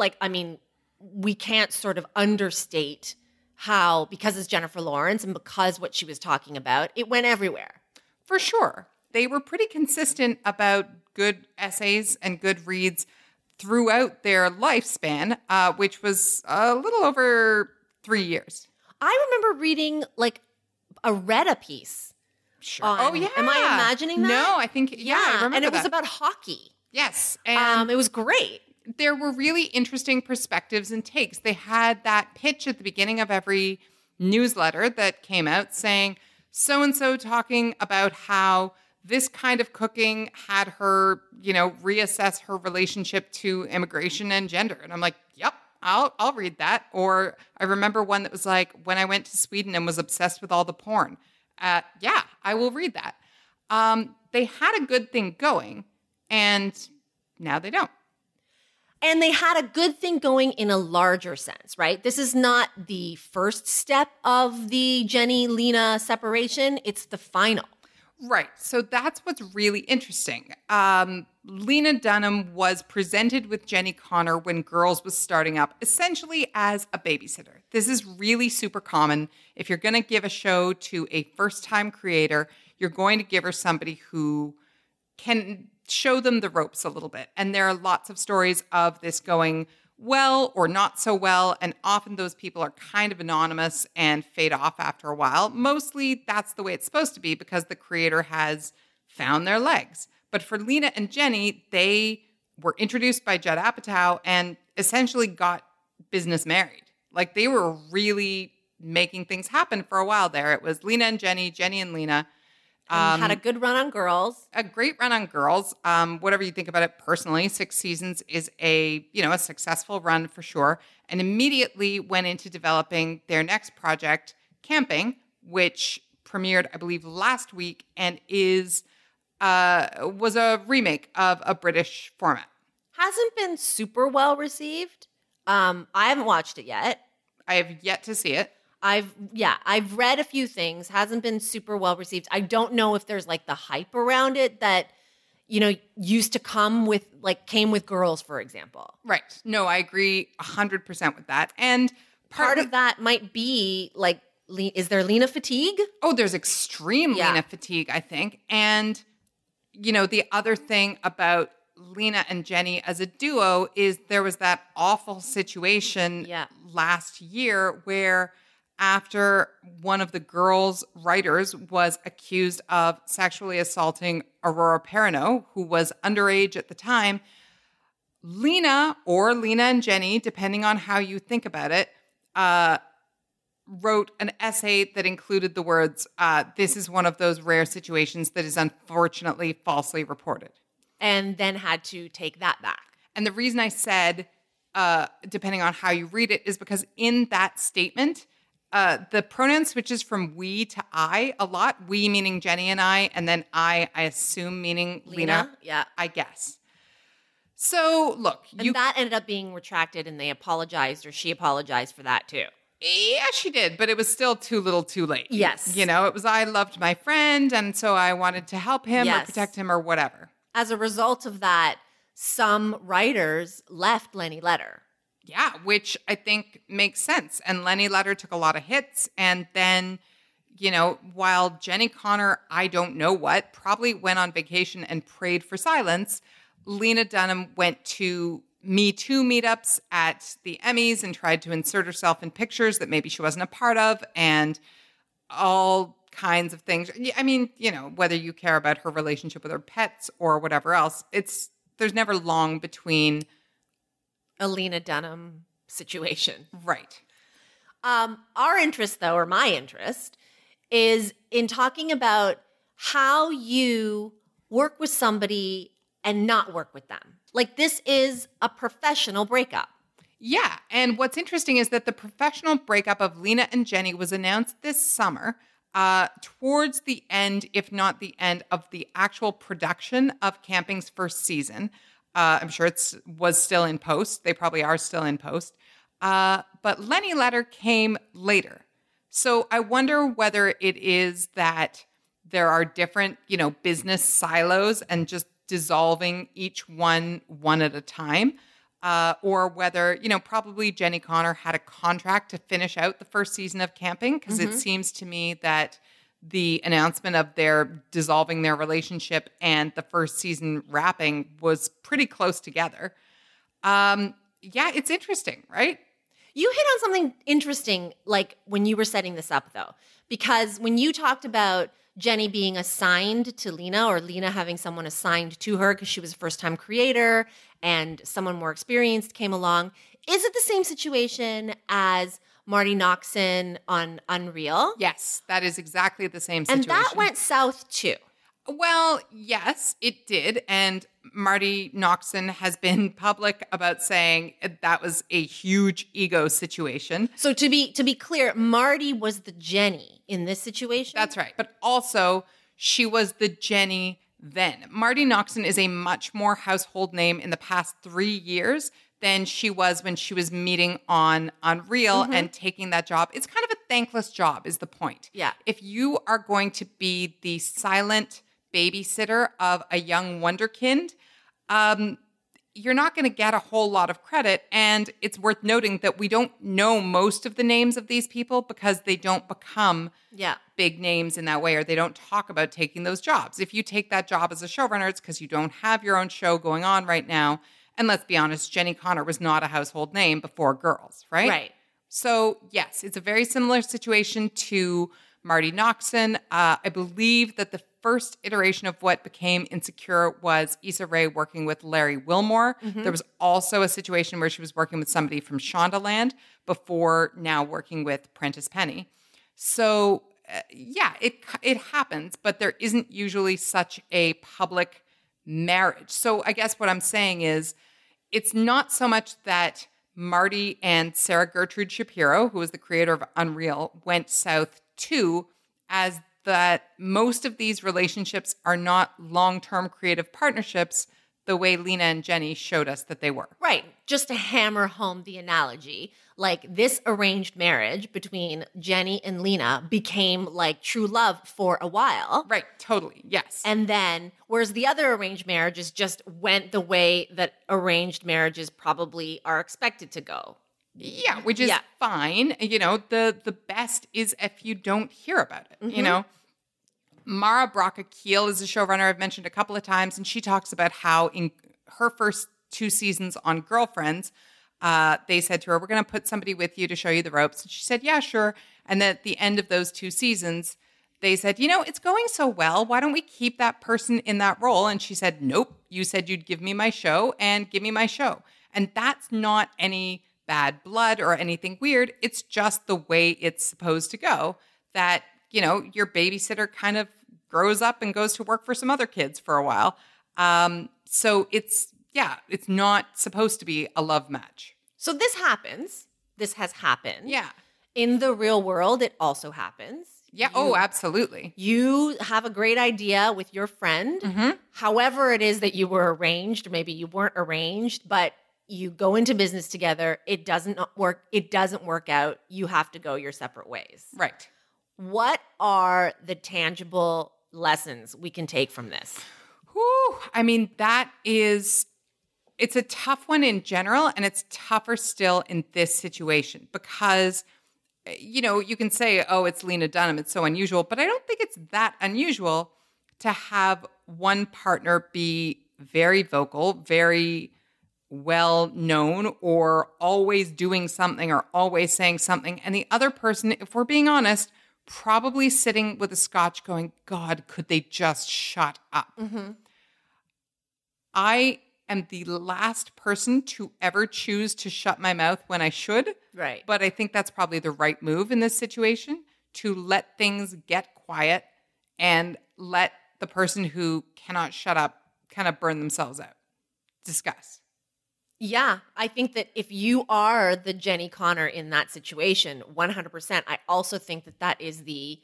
we can't sort of understate how, because it's Jennifer Lawrence and because what she was talking about, it went everywhere. For sure. They were pretty consistent about good essays and good reads throughout their lifespan, which was a little over 3 years. I remember reading a Retta piece. Sure. Am I imagining that? No, I think, I remember and it was that. about hockey. Yes. And it was great. There were really interesting perspectives and takes. They had that pitch at the beginning of every newsletter that came out saying, so-and-so talking about how this kind of cooking had her, reassess her relationship to immigration and gender. And I'm like, yep, I'll read that. Or I remember one that was like, when I went to Sweden and was obsessed with all the porn. I will read that. They had a good thing going, and now they don't. And they had a good thing going in a larger sense, right? This is not the first step of the Jenny-Lena separation. It's the final. Right. So that's what's really interesting. Lena Dunham was presented with Jenny Connor when Girls was starting up, essentially as a babysitter. This is really super common. If you're going to give a show to a first-time creator, you're going to give her somebody who can show them the ropes a little bit. And there are lots of stories of this going well or not so well. And often those people are kind of anonymous and fade off after a while. Mostly that's the way it's supposed to be because the creator has found their legs. But for Lena and Jenny, they were introduced by Judd Apatow and essentially got business married. Like they were really making things happen for a while there. It was Lena and Jenny, Jenny and Lena. Had a good run on Girls. A great run on Girls. Whatever you think about it personally, 6 seasons is a successful run for sure. And immediately went into developing their next project, Camping, which premiered, I believe, last week and was a remake of a British format. Hasn't been super well received. I haven't watched it yet. I have yet to see it. I've read a few things. Hasn't been super well received. I don't know if there's like the hype around it that, used to came with Girls, for example. Right. No, I agree 100% with that. And part of that might be like, is there Lena fatigue? Oh, there's extreme Lena fatigue, I think. And, the other thing about Lena and Jenny as a duo is there was that awful situation last year where after one of the Girls' writers was accused of sexually assaulting Aurora Perrineau, who was underage at the time, Lena and Jenny, depending on how you think about it, wrote an essay that included the words, "This is one of those rare situations that is unfortunately falsely reported." And then had to take that back. And the reason I said, depending on how you read it, is because in that statement, the pronoun switches from we to I a lot. We meaning Jenny and I, and then I assume meaning Lena. Yeah. I guess. So, look. And that ended up being retracted, and they apologized, or she apologized for that too. Yeah, she did, but it was still too little too late. Yes. It was, I loved my friend, and so I wanted to help him or protect him or whatever. As a result of that, some writers left Lenny Letter. Yeah, which I think makes sense. And Lenny Letter took a lot of hits. And then, while Jenny Connor, I don't know what, probably went on vacation and prayed for silence, Lena Dunham went to Me Too meetups at the Emmys and tried to insert herself in pictures that maybe she wasn't a part of and all kinds of things. I mean, whether you care about her relationship with her pets or whatever else, there's never long between a Lena Dunham situation. Right. Our interest, though, or my interest, is in talking about how you work with somebody and not work with them. Like, this is a professional breakup. Yeah. And what's interesting is that the professional breakup of Lena and Jenny was announced this summer, towards the end, if not the end, of the actual production of Camping's first season. I'm sure it was still in post. They probably are still in post. But Lenny Letter came later. So I wonder whether it is that there are different, business silos and just dissolving each one at a time. Or whether, probably Jenny Connor had a contract to finish out the first season of Camping, because it seems to me that the announcement of their dissolving their relationship and the first season wrapping was pretty close together. Yeah, it's interesting, right? You hit on something interesting, like when you were setting this up, though, because when you talked about Jenny being assigned to Lena, or Lena having someone assigned to her because she was a first-time creator and someone more experienced came along, is it the same situation as Marty Noxon on Unreal? Yes, that is exactly the same situation. And that went south too. Well, yes, it did. And Marty Noxon has been public about saying that was a huge ego situation. So to be clear, Marty was the Jenny in this situation? That's right. But also, she was the Jenny then. Marty Noxon is a much more household name in the past 3 years than she was when she was meeting on Unreal and taking that job. It's kind of a thankless job is the point. Yeah. If you are going to be the silent babysitter of a young wonderkind, you're not going to get a whole lot of credit. And it's worth noting that we don't know most of the names of these people because they don't become big names in that way, or they don't talk about taking those jobs. If you take that job as a showrunner, it's because you don't have your own show going on right now. And let's be honest, Jenny Connor was not a household name before Girls, right? Right. So, yes, it's a very similar situation to Marty Noxon. I believe that the first iteration of what became Insecure was Issa Rae working with Larry Wilmore. There was also a situation where she was working with somebody from Shondaland before now working with Prentice Penny. So it happens, but there isn't usually such a public marriage. So I guess what I'm saying is it's not so much that Marty and Sarah Gertrude Shapiro, who was the creator of Unreal, went south too, as that most of these relationships are not long-term creative partnerships the way Lena and Jenny showed us that they were. Right. Just to hammer home the analogy, like this arranged marriage between Jenny and Lena became like true love for a while. Right. Totally. Yes. And then, whereas the other arranged marriages just went the way that arranged marriages probably are expected to go. Yeah, which is fine. You know, the best is if you don't hear about it, you know. Mara Braca Keel is a showrunner I've mentioned a couple of times, and she talks about how in her first 2 seasons on Girlfriends, they said to her, we're going to put somebody with you to show you the ropes. And she said, yeah, sure. And then at the end of those 2 seasons, they said, you know, it's going so well. Why don't we keep that person in that role? And she said, nope, you said you'd give me my show and give me my show. And that's not any bad blood or anything weird. It's just the way it's supposed to go, that you know, your babysitter kind of grows up and goes to work for some other kids for a while. So it's not supposed to be a love match. So this happens. This has happened. Yeah. In the real world, it also happens. Yeah. Absolutely. You have a great idea with your friend. However it is that you were arranged, or maybe you weren't arranged, but you go into business together. It doesn't work. It doesn't work out. You have to go your separate ways. Right. What are the tangible lessons we can take from this? Whew. I mean, it's a tough one in general, and it's tougher still in this situation because, you know, you can say, oh, it's Lena Dunham, it's so unusual, but I don't think it's that unusual to have one partner be very vocal, very well known, or always doing something or always saying something, and the other person, if we're being honest, probably sitting with a scotch going, God, could they just shut up? I am the last person to ever choose to shut my mouth when I should. Right. But I think that's probably the right move in this situation, to let things get quiet and let the person who cannot shut up kind of burn themselves out. Discuss. Yeah, I think that if you are the Jenny Connor in that situation, 100%, I also think that is the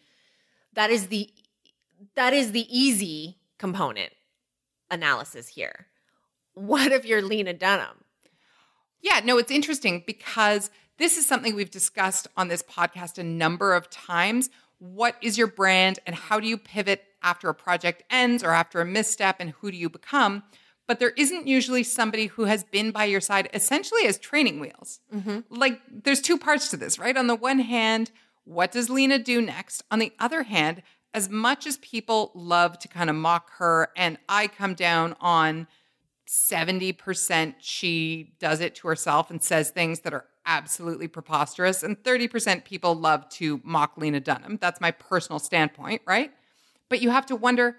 easy component analysis here. What if you're Lena Dunham? Yeah, no, it's interesting because this is something we've discussed on this podcast a number of times. What is your brand and how do you pivot after a project ends or after a misstep, and who do you become? But there isn't usually somebody who has been by your side essentially as training wheels. Like there's 2 parts to this, right? On the one hand, what does Lena do next? On the other hand, as much as people love to kind of mock her, and I come down on 70% she does it to herself and says things that are absolutely preposterous, and 30% people love to mock Lena Dunham. That's my personal standpoint, right? But you have to wonder,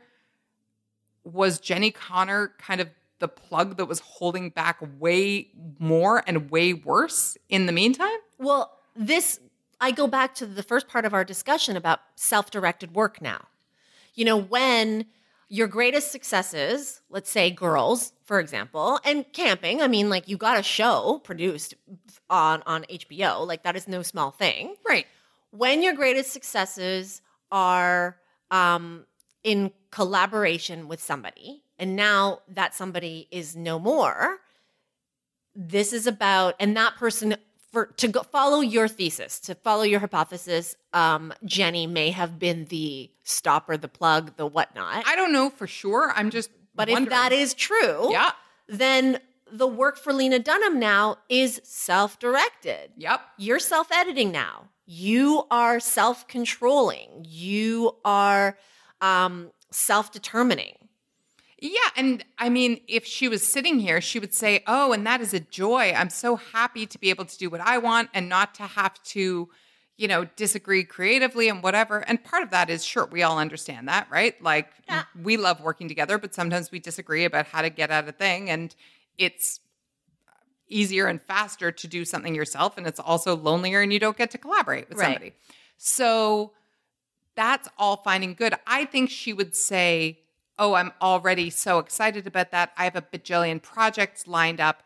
was Jenny Connor kind of the plug that was holding back way more and way worse in the meantime? Well, I go back to the first part of our discussion about self-directed work now. You know, when your greatest successes, let's say Girls, for example, and Camping, I mean, like you got a show produced on HBO, like that is no small thing. Right. When your greatest successes are in collaboration with somebody, and now that somebody is no more, this is about, and that person, follow your thesis, to follow your hypothesis, Jenny may have been the stopper, the plug, the whatnot. I don't know for sure. I'm just wondering. If that is true, then the work for Lena Dunham now is self-directed. Yep. You're self-editing now. You are self-controlling. You are self-determining. Yeah. And I mean, if she was sitting here, she would say, oh, and that is a joy. I'm so happy to be able to do what I want and not to have to, you know, disagree creatively and whatever. And part of that is, sure, we all understand that, right? Like we love working together, but sometimes we disagree about how to get at a thing. And it's easier and faster to do something yourself. And it's also lonelier and you don't get to collaborate with somebody. So that's all fine and good. I think she would say, oh, I'm already so excited about that. I have a bajillion projects lined up.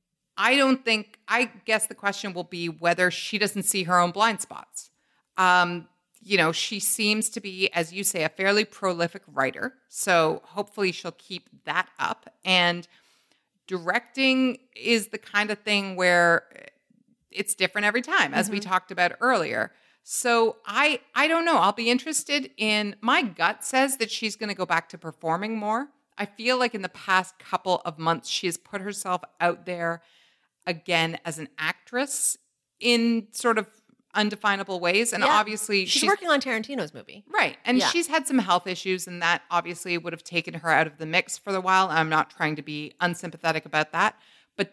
I guess the question will be whether she doesn't see her own blind spots. She seems to be, as you say, a fairly prolific writer. So hopefully she'll keep that up. And directing is the kind of thing where it's different every time, as we talked about earlier. So I don't know. I'll be interested in, my gut says that she's going to go back to performing more. I feel like in the past couple of months, she has put herself out there again as an actress in sort of undefinable ways. And obviously she's working on Tarantino's movie. Right. And she's had some health issues, and that obviously would have taken her out of the mix for a while. I'm not trying to be unsympathetic about that. But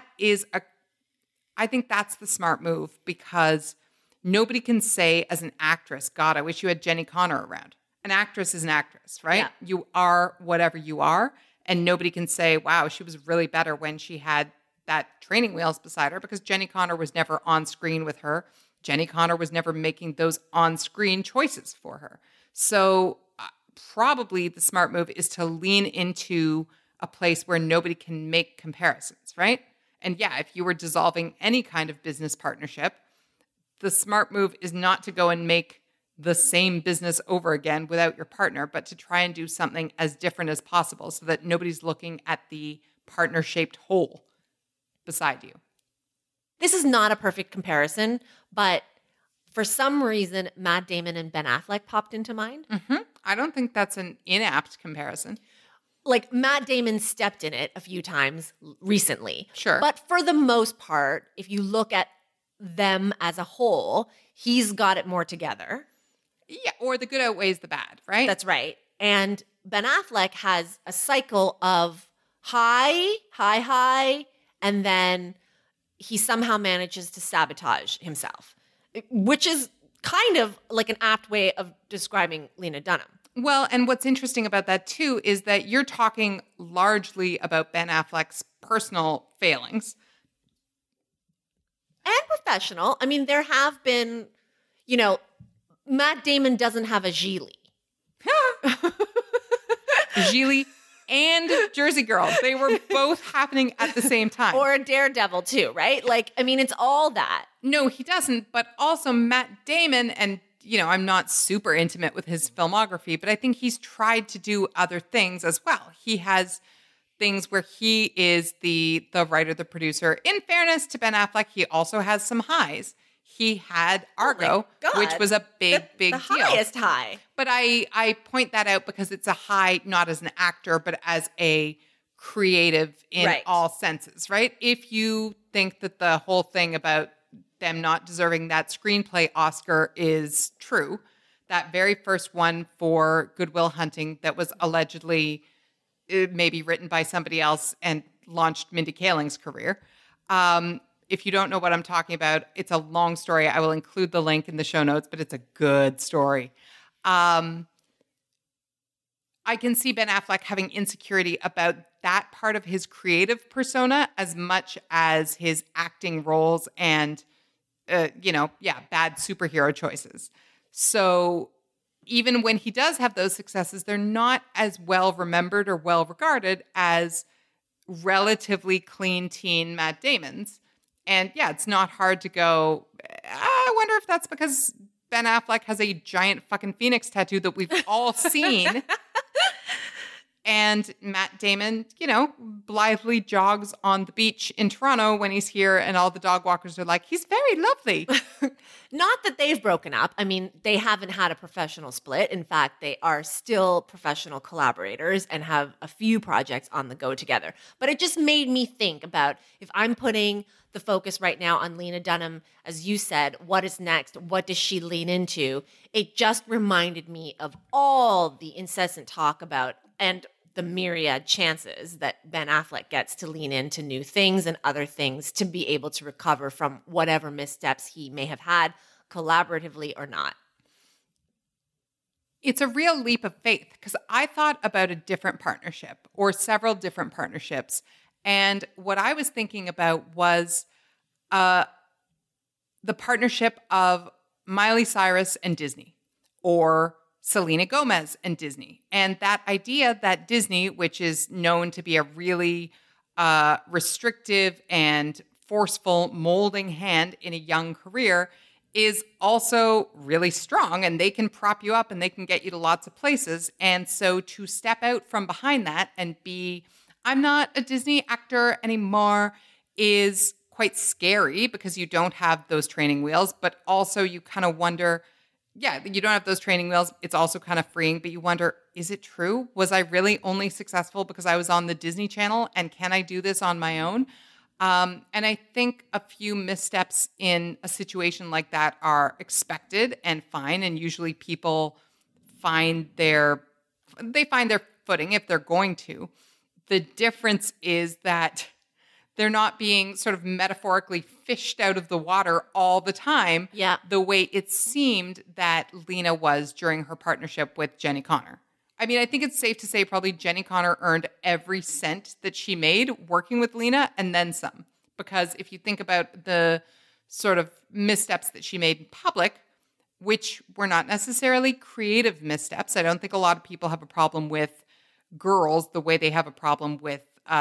I think that's the smart move, because nobody can say as an actress, God, I wish you had Jenny Connor around. An actress is an actress, right? Yeah. You are whatever you are. And nobody can say, wow, she was really better when she had that training wheels beside her, because Jenny Connor was never on screen with her. Jenny Connor was never making those on-screen choices for her. So probably the smart move is to lean into a place where nobody can make comparisons, right? And yeah, if you were dissolving any kind of business partnership, the smart move is not to go and make the same business over again without your partner, but to try and do something as different as possible so that nobody's looking at the partner-shaped hole beside you. This is not a perfect comparison, but for some reason, Matt Damon and Ben Affleck popped into mind. Mm-hmm. I don't think that's an inapt comparison. Like, Matt Damon stepped in it a few times recently. Sure. But for the most part, if you look at them as a whole, he's got it more together. Yeah, or the good outweighs the bad, right? That's right. And Ben Affleck has a cycle of high, and then he somehow manages to sabotage himself, which is kind of like an apt way of describing Lena Dunham. Well, and what's interesting about that too is that you're talking largely about Ben Affleck's personal failings. And professional. I mean, there have been, Matt Damon doesn't have a Gigli. Gigli and Jersey Girl. They were both happening at the same time. Or a Daredevil too, right? It's all that. No, he doesn't. But also Matt Damon, and, I'm not super intimate with his filmography, but I think he's tried to do other things as well. He has things where he is the writer, the producer. In fairness to Ben Affleck, he also has some highs. He had Argo, which was a big deal. The highest high. But I point that out because it's a high, not as an actor, but as a creative in all senses, right? If you think that the whole thing about them not deserving that screenplay Oscar is true, that very first one for Good Will Hunting that was allegedly maybe written by somebody else and launched Mindy Kaling's career. If you don't know what I'm talking about, it's a long story. I will include the link in the show notes, but it's a good story. I can see Ben Affleck having insecurity about that part of his creative persona as much as his acting roles and, bad superhero choices. So even when he does have those successes, they're not as well remembered or well regarded as relatively clean teen Matt Damon's. And yeah, it's not hard to go, I wonder if that's because Ben Affleck has a giant fucking phoenix tattoo that we've all seen. And Matt Damon, blithely jogs on the beach in Toronto when he's here, and all the dog walkers are like, he's very lovely. Not that they've broken up. I mean, they haven't had a professional split. In fact, they are still professional collaborators and have a few projects on the go together. But it just made me think about, if I'm putting the focus right now on Lena Dunham, as you said, what is next? What does she lean into? It just reminded me of all the incessant talk about, and the myriad chances that Ben Affleck gets to lean into new things and other things to be able to recover from whatever missteps he may have had, collaboratively or not. It's a real leap of faith, because I thought about a different partnership or several different partnerships. And what I was thinking about was the partnership of Miley Cyrus and Disney, or Selena Gomez and Disney. And that idea that Disney, which is known to be a really restrictive and forceful molding hand in a young career, is also really strong, and they can prop you up and they can get you to lots of places. And so to step out from behind that and be, I'm not a Disney actor anymore, is quite scary because you don't have those training wheels, but also you kind of wonder, yeah, you don't have those training wheels. It's also kind of freeing, but you wonder, is it true? Was I really only successful because I was on the Disney Channel, and can I do this on my own? And I think a few missteps in a situation like that are expected and fine. And usually people find their footing if they're going to. The difference is that they're not being sort of metaphorically fished out of the water all the time. Yeah. The way it seemed that Lena was during her partnership with Jenny Connor. I mean, I think it's safe to say probably Jenny Connor earned every cent that she made working with Lena and then some. Because if you think about the sort of missteps that she made in public, which were not necessarily creative missteps. I don't think a lot of people have a problem with girls the way they have a problem with,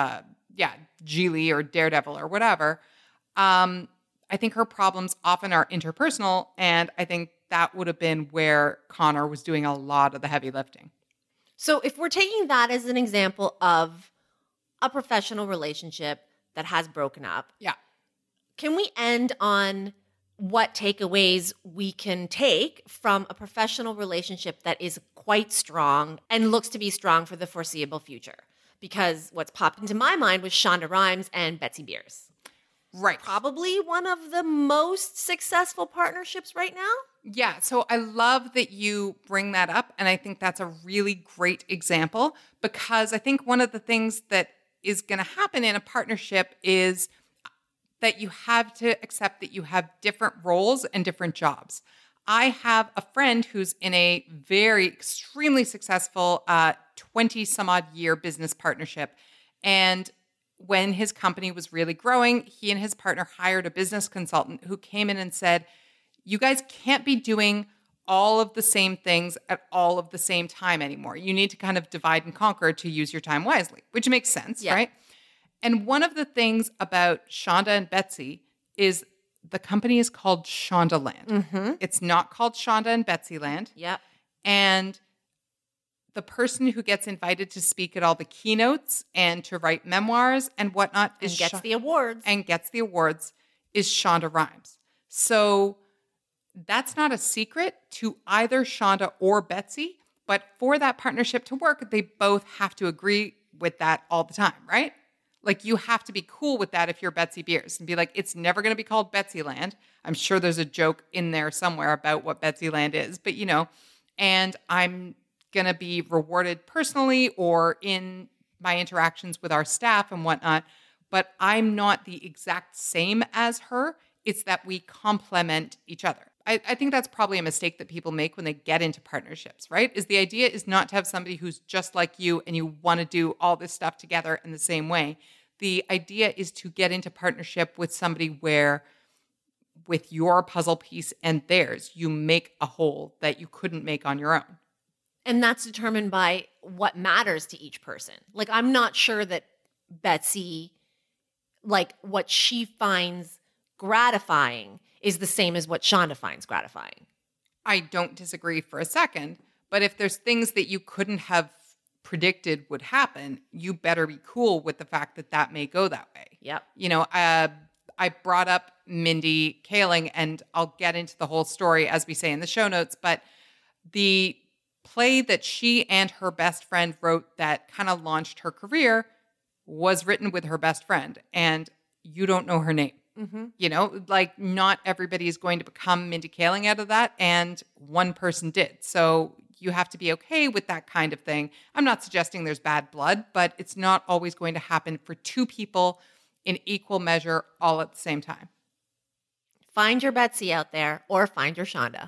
Geely or Daredevil or whatever. I think her problems often are interpersonal, and I think that would have been where Connor was doing a lot of the heavy lifting. So if we're taking that as an example of a professional relationship that has broken up, yeah, can we end on what takeaways we can take from a professional relationship that is quite strong and looks to be strong for the foreseeable future? Because what's popped into my mind was Shonda Rhimes and Betsy Beers. Right. Probably one of the most successful partnerships right now. Yeah, so I love that you bring that up, and I think that's a really great example, because I think one of the things that is going to happen in a partnership is that you have to accept that you have different roles and different jobs. I have a friend who's in a very extremely successful 20-some-odd year business partnership, and when his company was really growing, he and his partner hired a business consultant who came in and said, you guys can't be doing all of the same things at all of the same time anymore. You need to kind of divide and conquer to use your time wisely, which makes sense, right? And one of the things about Shonda and Betsy is the company is called Shondaland. Mm-hmm. It's not called Shonda and Betsy Land. Yep. And the person who gets invited to speak at all the keynotes and to write memoirs and whatnot and gets the awards is Shonda Rhimes. So that's not a secret to either Shonda or Betsy, but for that partnership to work, they both have to agree with that all the time, right? Like, you have to be cool with that if you're Betsy Beers and be like, it's never going to be called Betsy Land. I'm sure there's a joke in there somewhere about what Betsy Land is, but and I'm going to be rewarded personally or in my interactions with our staff and whatnot, but I'm not the exact same as her. It's that we complement each other. I think that's probably a mistake that people make when they get into partnerships, right? Is the idea is not to have somebody who's just like you and you want to do all this stuff together in the same way. The idea is to get into partnership with somebody where with your puzzle piece and theirs, you make a whole that you couldn't make on your own. And that's determined by what matters to each person. Like, I'm not sure that Betsy, like, what she finds gratifying is the same as what Shonda finds gratifying. I don't disagree for a second, but if there's things that you couldn't have predicted would happen, you better be cool with the fact that that may go that way. Yep. I brought up Mindy Kaling, and I'll get into the whole story as we say in the show notes, but the play that she and her best friend wrote that kind of launched her career was written with her best friend, and you don't know her name. Mm-hmm. Not everybody is going to become Mindy Kaling out of that, and one person did. So you have to be okay with that kind of thing. I'm not suggesting there's bad blood, but it's not always going to happen for two people in equal measure all at the same time. Find your Betsy out there, or find your Shonda.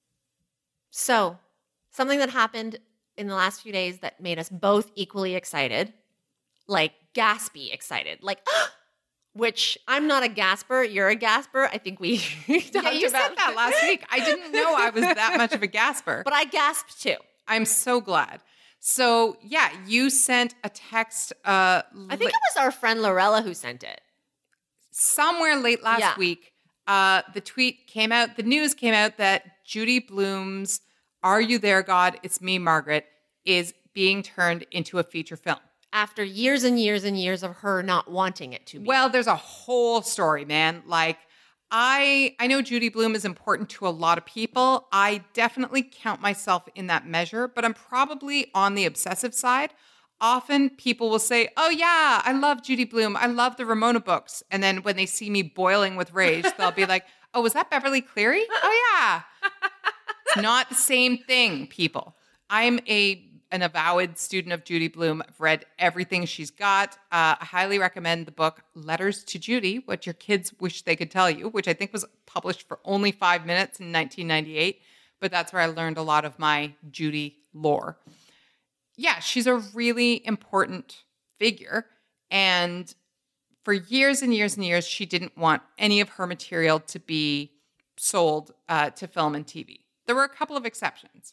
So, something that happened in the last few days that made us both equally excited, like gaspy excited, like, which I'm not a gasper. You're a gasper. I think we talked You about said that last week. I didn't know I was that much of a gasper. But I gasped too. I'm so glad. So, yeah, you sent a text. I think it was our friend Lorella who sent it. Somewhere late last week, the tweet came out, the news came out that Judy Blume's Are You There, God? It's Me, Margaret is being turned into a feature film. After years and years and years of her not wanting it to be. Well, there's a whole story, man. Like, I know Judy Blume is important to a lot of people. I definitely count myself in that measure, but I'm probably on the obsessive side. Often people will say, oh yeah, I love Judy Blume. I love the Ramona books. And then when they see me boiling with rage, they'll be like, oh, was that Beverly Cleary? Oh yeah. It's not the same thing, people. I'm an avowed student of Judy Blume. I've read everything she's got. I highly recommend the book Letters to Judy, What Your Kids Wish They Could Tell You, which I think was published for only 5 minutes in 1998. But that's where I learned a lot of my Judy lore. Yeah, she's a really important figure. And for years and years and years, she didn't want any of her material to be sold to film and TV. There were a couple of exceptions.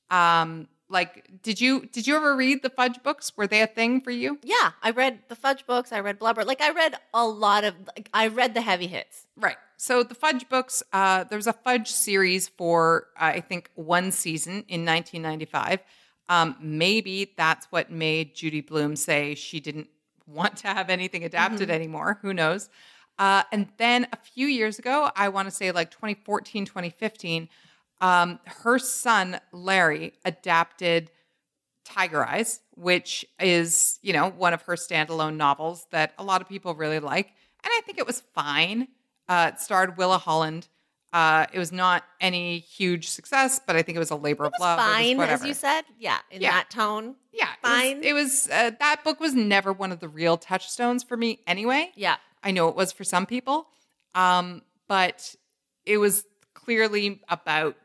Like, did you ever read the Fudge books? Were they a thing for you? Yeah, I read the Fudge books. I read Blubber. Like, I read a lot of, I read the heavy hits. Right. So the Fudge books, there was a Fudge series for, I think, 1 season in 1995. Maybe that's what made Judy Blume say she didn't want to have anything adapted anymore. Who knows? And then a few years ago, I want to say like 2014, 2015, her son, Larry, adapted Tiger Eyes, which is, one of her standalone novels that a lot of people really like. And I think it was fine. It starred Willa Holland. It was not any huge success, but I think it was a labor of love. Fine, as you said. Yeah, in that tone. Yeah. Fine. It was that book was never one of the real touchstones for me anyway. Yeah. I know it was for some people. But it was clearly about,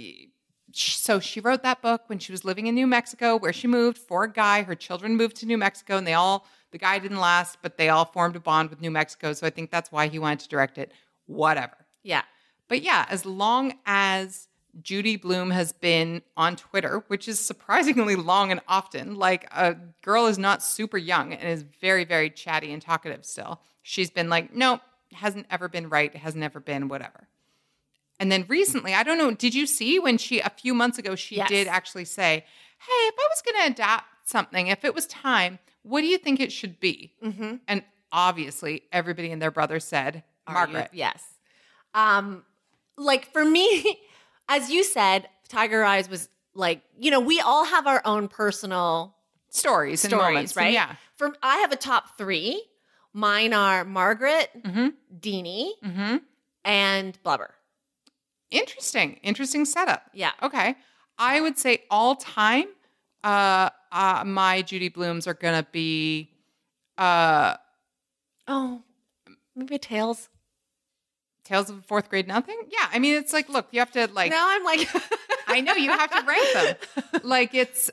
so she wrote that book when she was living in New Mexico, where she moved for a guy. Her children moved to New Mexico, and the guy didn't last, but they all formed a bond with New Mexico. So I think that's why he wanted to direct it. Whatever. Yeah. But yeah, as long as Judy Blume has been on Twitter, which is surprisingly long and often, like a girl is not super young and is very, very chatty and talkative still. She's been like, no, it hasn't ever been right. It hasn't ever been whatever. And then recently, I don't know, did you see when a few months ago, she did actually say, hey, if I was going to adapt something, if it was time, what do you think it should be? Mm-hmm. And obviously, everybody and their brother said, Margaret. Yes. Like for me, as you said, Tiger Eyes was like, we all have our own personal stories and moments, right? Yeah. I have a top 3. Mine are Margaret, Deanie, and Blubber. Interesting setup. Yeah. Okay. I would say all time, my Judy Blumes are going to be, maybe Tales. Tales of the 4th Grade Nothing? Yeah. I mean, it's like, look, you have to like. Now I'm like. I know you have to rank them. Like it's,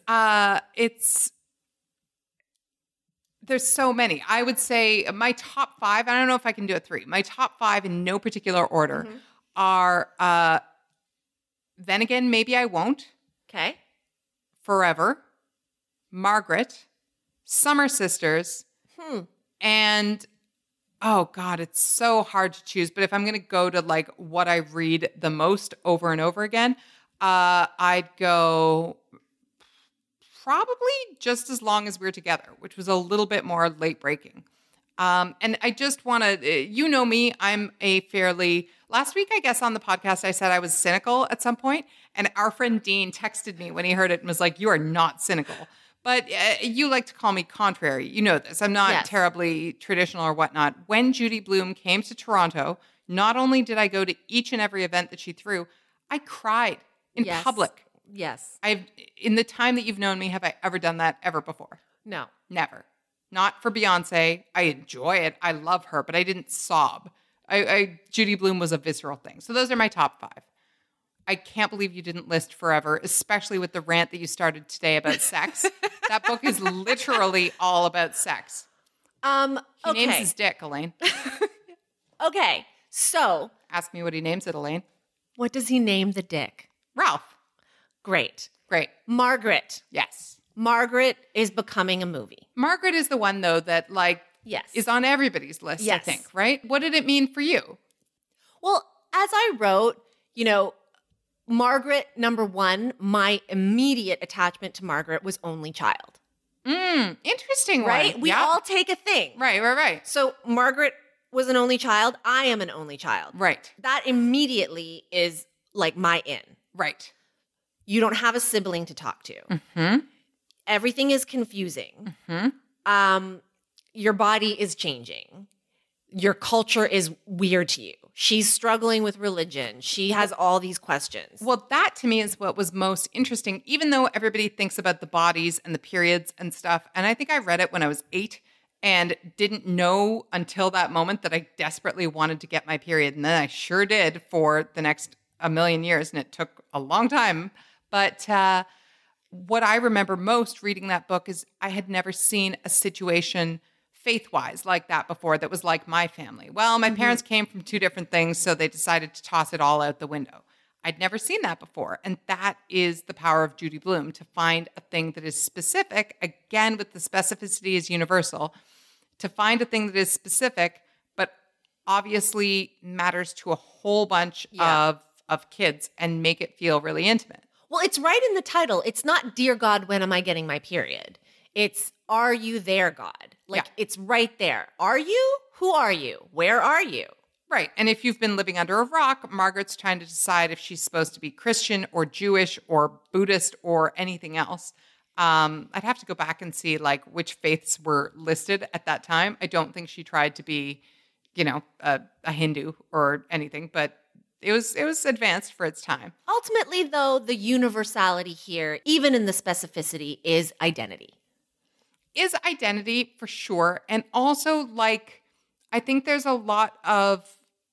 there's so many. I would say my top 5, I don't know if I can do a 3. My top 5 in no particular order are Then Again, Maybe I Won't. Okay. Forever. Margaret. Summer Sisters. And oh God, it's so hard to choose. But if I'm going to go to like what I read the most over and over again, I'd go probably Just As Long As We're Together, which was a little bit more late breaking. And I just want to, you know me, I'm a fairly, last week, I guess on the podcast, I said I was cynical at some point, and our friend Dean texted me when he heard it and was like, you are not cynical. But you like to call me contrary. You know this. I'm not terribly traditional or whatnot. When Judy Blume came to Toronto, not only did I go to each and every event that she threw, I cried in public. Yes. In the time that you've known me, have I ever done that ever before? No. Never. Not for Beyonce. I enjoy it. I love her, but I didn't sob. Judy Blume was a visceral thing. So those are my top 5. I can't believe you didn't list Forever, especially with the rant that you started today about sex. That book is literally all about sex. He names Okay. his dick, Elaine. Okay. So, Ask me what he names it, Elaine. what does he name the dick? Ralph. Great. Great. Margaret. Yes. Margaret is becoming a movie. Margaret is the one, though, that like Yes. is on everybody's list, I Yes. think, right? What did it mean for you? Well, as I wrote, Margaret, number one, my immediate attachment to Margaret was only child. Interesting Right? one. We Yeah. all take a thing. Right. So Margaret was an only child. I am an only child. Right. That immediately is like my in. Right. You don't have a sibling to talk to. Mm-hmm. Everything is confusing. Mm-hmm. Your body is changing. Your culture is weird to you. She's struggling with religion. She has all these questions. Well, that to me is what was most interesting, even though everybody thinks about the bodies and the periods and stuff. And I think I read it when I was 8 and didn't know until that moment that I desperately wanted to get my period. And then I sure did for the next 1,000,000 years. And it took a long time. But what I remember most reading that book is I had never seen a situation faith-wise like that before that was like my family. Well, my parents came from 2 different things, so they decided to toss it all out the window. I'd never seen that before. And that is the power of Judy Blume, to find a thing that is specific, again, with the specificity is universal, to find a thing that is specific, but obviously matters to a whole bunch of kids and make it feel really intimate. Well, it's right in the title. It's not, Dear God, when am I getting my period? It's, Are you there, God? Like, It's right there. Are you? Who are you? Where are you? Right. And if you've been living under a rock, Margaret's trying to decide if she's supposed to be Christian or Jewish or Buddhist or anything else. I'd have to go back and see like which faiths were listed at that time. I don't think she tried to be, a Hindu or anything, but it was advanced for its time. Ultimately, though, the universality here, even in the specificity, is identity. Is identity for sure. And also, like, I think there's a lot of,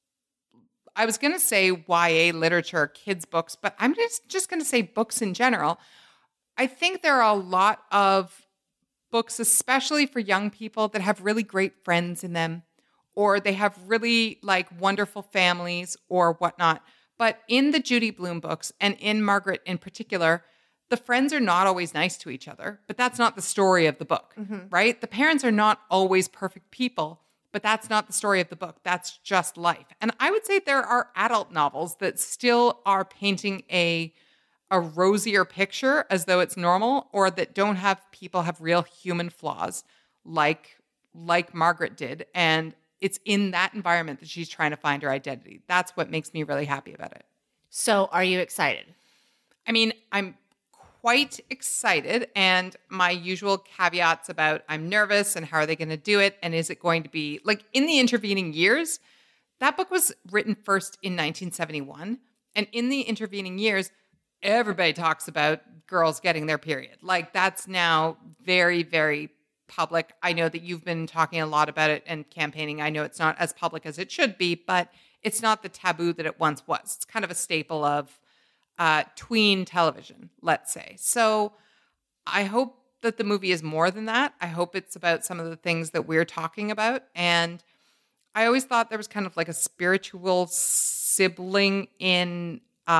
I was going to say YA literature, kids' books, but I'm just going to say books in general. I think there are a lot of books, especially for young people, that have really great friends in them, or they have really like wonderful families or whatnot. But in the Judy Blume books, and in Margaret in particular, the friends are not always nice to each other, but that's not the story of the book, right? The parents are not always perfect people, but that's not the story of the book. That's just life. And I would say there are adult novels that still are painting a rosier picture as though it's normal, or that don't have people have real human flaws like Margaret did. And it's in that environment that she's trying to find her identity. That's what makes me really happy about it. So, are you excited? I mean, I'm quite excited, and my usual caveats about I'm nervous and how are they going to do it, and is it going to be like in the intervening years. That book was written first in 1971, and in the intervening years, everybody talks about girls getting their period. Like that's now very, very public. I know that you've been talking a lot about it and campaigning. I know it's not as public as it should be, but it's not the taboo that it once was. It's kind of a staple of tween television, let's say. So I hope that the movie is more than that. I hope it's about some of the things that we're talking about. And I always thought there was kind of like a spiritual sibling in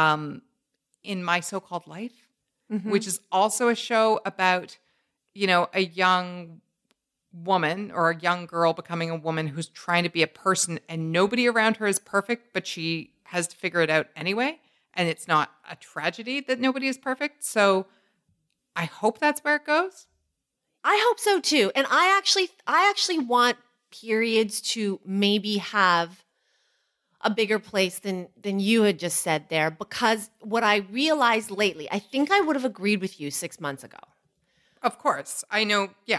My So-Called Life, which is also a show about, a young woman or a young girl becoming a woman who's trying to be a person, and nobody around her is perfect, but she has to figure it out anyway. And it's not a tragedy that nobody is perfect. So I hope that's where it goes. I hope so too. And I actually want periods to maybe have a bigger place than you had just said there, because what I realized lately, I think I would have agreed with you 6 months ago. Of course. I know. Yeah.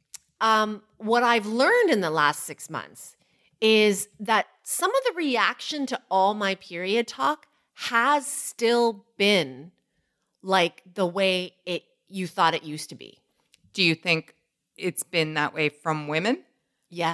What I've learned in the last 6 months is that some of the reaction to all my period talk has still been like the way you thought it used to be. Do you think it's been that way from women? Yeah.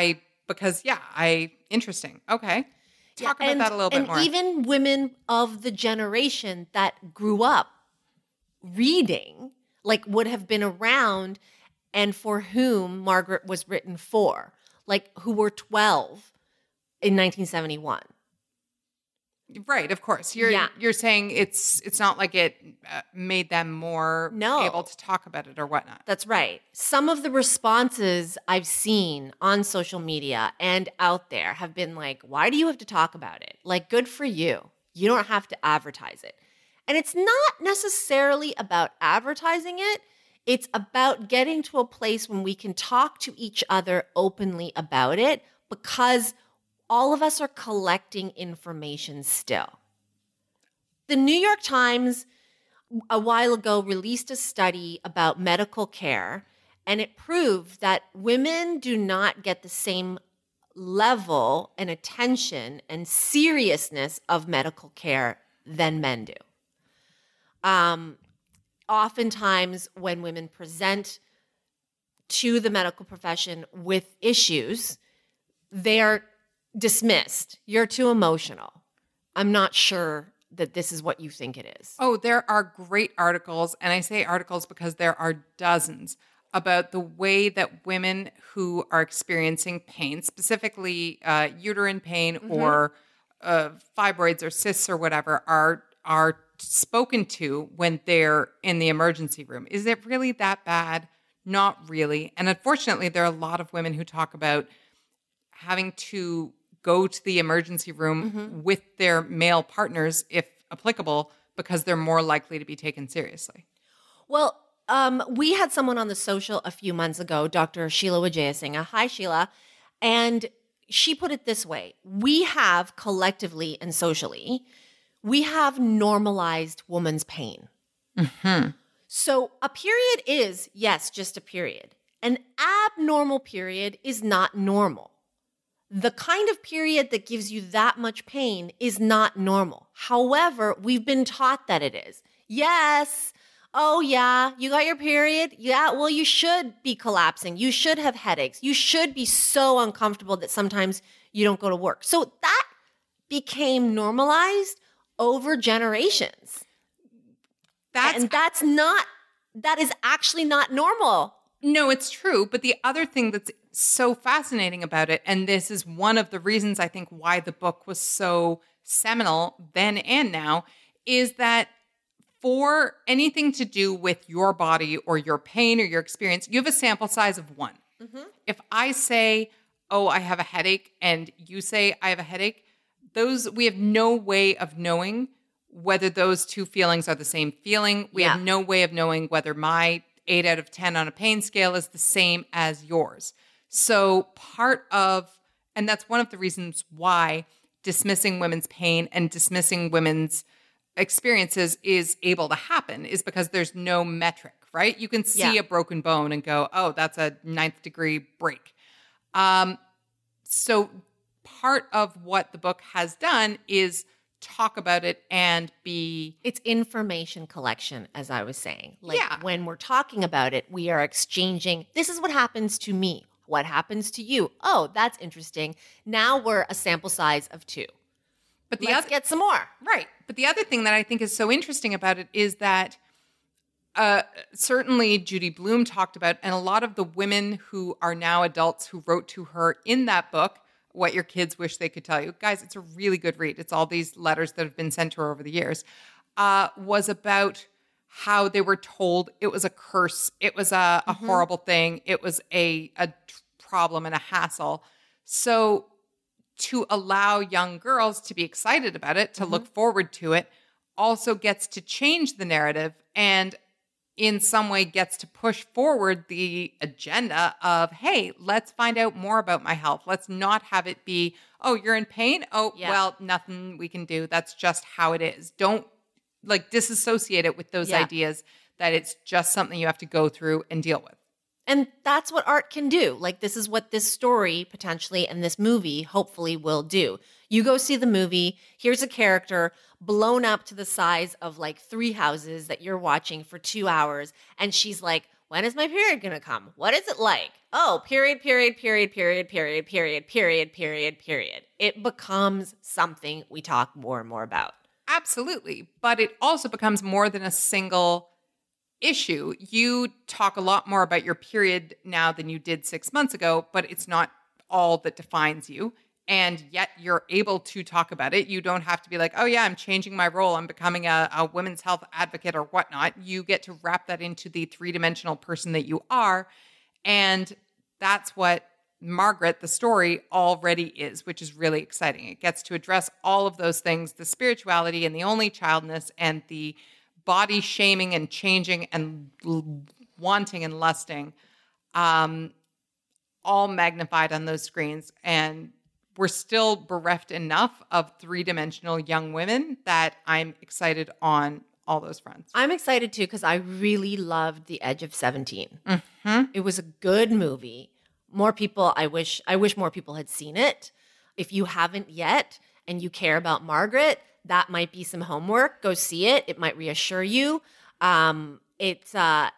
Interesting. Okay. Talk about that a little bit more. And even women of the generation that grew up reading, like would have been around and for whom Margaret was written for, like who were 12 in 1971. Right, of course. You're saying it's not like it made them more able to talk about it or whatnot. That's right. Some of the responses I've seen on social media and out there have been like, why do you have to talk about it? Like, good for you. You don't have to advertise it. And it's not necessarily about advertising it. It's about getting to a place when we can talk to each other openly about it, because all of us are collecting information still. The New York Times a while ago released a study about medical care, and it proved that women do not get the same level and attention and seriousness of medical care than men do. Oftentimes when women present to the medical profession with issues, they are dismissed. You're too emotional. I'm not sure that this is what you think it is. Oh, there are great articles, and I say articles because there are dozens, about the way that women who are experiencing pain, specifically uterine pain or fibroids or cysts or whatever, are spoken to when they're in the emergency room. Is it really that bad? Not really. And unfortunately, there are a lot of women who talk about having to go to the emergency room with their male partners, if applicable, because they're more likely to be taken seriously. Well, we had someone on the social a few months ago, Dr. Sheila Vijayasinghe. Hi, Sheila. And she put it this way. We have collectively and socially, we have normalized woman's pain. So a period is, yes, just a period. An abnormal period is not normal. The kind of period that gives you that much pain is not normal. However, we've been taught that it is. Yes. Oh, yeah. You got your period? Yeah. Well, you should be collapsing. You should have headaches. You should be so uncomfortable that sometimes you don't go to work. So that became normalized over generations. That is actually not normal. No, it's true. But the other thing that's so fascinating about it, and this is one of the reasons I think why the book was so seminal then and now, is that for anything to do with your body or your pain or your experience, you have a sample size of one. If I say, oh, I have a headache, and you say I have a headache, we have no way of knowing whether those two feelings are the same feeling. We have no way of knowing whether my 8 out of 10 on a pain scale is the same as yours. So and that's one of the reasons why dismissing women's pain and dismissing women's experiences is able to happen, is because there's no metric, right? You can see a broken bone and go, oh, that's a 9th degree break. So part of what the book has done is talk about it and it's information collection, as I was saying. When we're talking about it, we are exchanging, this is what happens to me. What happens to you? Oh, that's interesting. Now we're a sample size of 2. But let's get some more. Right. But the other thing that I think is so interesting about it is that certainly Judy Blume talked about, and a lot of the women who are now adults who wrote to her in that book, What Your Kids Wish They Could Tell You. Guys, it's a really good read. It's all these letters that have been sent to her over the years. Was about how they were told it was a curse. It was a horrible thing. It was a problem and a hassle. So to allow young girls to be excited about it, to look forward to it, also gets to change the narrative and in some way gets to push forward the agenda of, hey, let's find out more about my health. Let's not have it be, oh, you're in pain? Oh, well, nothing we can do. That's just how it is. Don't disassociate it with those ideas that it's just something you have to go through and deal with. And that's what art can do. This is what this story potentially and this movie hopefully will do. You go see the movie. Here's a character blown up to the size of 3 houses that you're watching for 2 hours. And she's like, when is my period going to come? What is it like? Oh, period. It becomes something we talk more and more about. Absolutely. But it also becomes more than a single issue. You talk a lot more about your period now than you did 6 months ago, but it's not all that defines you. And yet you're able to talk about it. You don't have to be like, oh yeah, I'm changing my role. I'm becoming a women's health advocate or whatnot. You get to wrap that into the three-dimensional person that you are. And that's what Margaret, the story, already is, which is really exciting. It gets to address all of those things, the spirituality and the only childness and the body shaming and changing and wanting and lusting, all magnified on those screens. And we're still bereft enough of three-dimensional young women that I'm excited on all those fronts. I'm excited too because I really loved The Edge of 17. Mm-hmm. It was a good movie. More people, I wish more people had seen it. If you haven't yet and you care about Margaret, that might be some homework. Go see it. It might reassure you. It's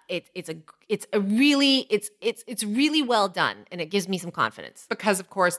really well done, and it gives me some confidence. Because, of course,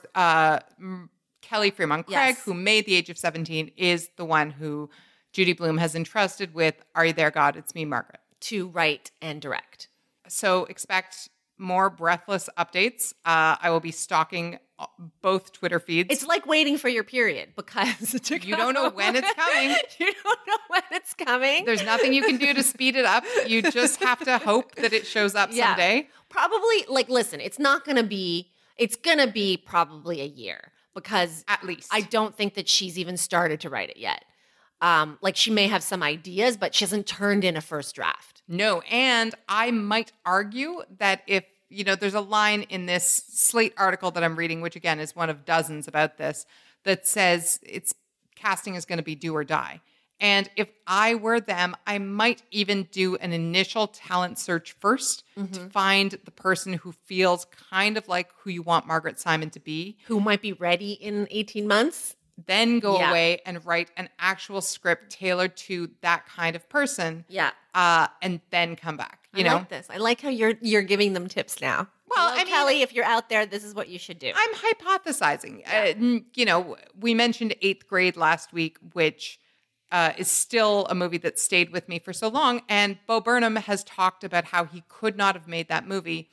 Kelly Fremont Craig, who made The Age of 17, is the one who Judy Blume has entrusted with Are You There, God? It's Me, Margaret. To write and direct. So expect more breathless updates. I will be stalking both Twitter feeds. It's like waiting for your period because you don't know when it's coming. You don't know when it's coming. There's nothing you can do to speed it up. You just have to hope that it shows up someday. Probably, listen, it's going to be probably a year because at least I don't think that she's even started to write it yet. She may have some ideas, but she hasn't turned in a first draft. No, and I might argue that if, there's a line in this Slate article that I'm reading, which again is one of dozens about this, that says it's casting is going to be do or die. And if I were them, I might even do an initial talent search first to find the person who feels kind of like who you want Margaret Simon to be. Who might be ready in 18 months. Then go away and write an actual script tailored to that kind of person. Yeah. And then come back. I like this. I like how you're giving them tips now. Well, Kelly, if you're out there, this is what you should do. I'm hypothesizing. Yeah. We mentioned 8th Grade last week, which is still a movie that stayed with me for so long. And Bo Burnham has talked about how he could not have made that movie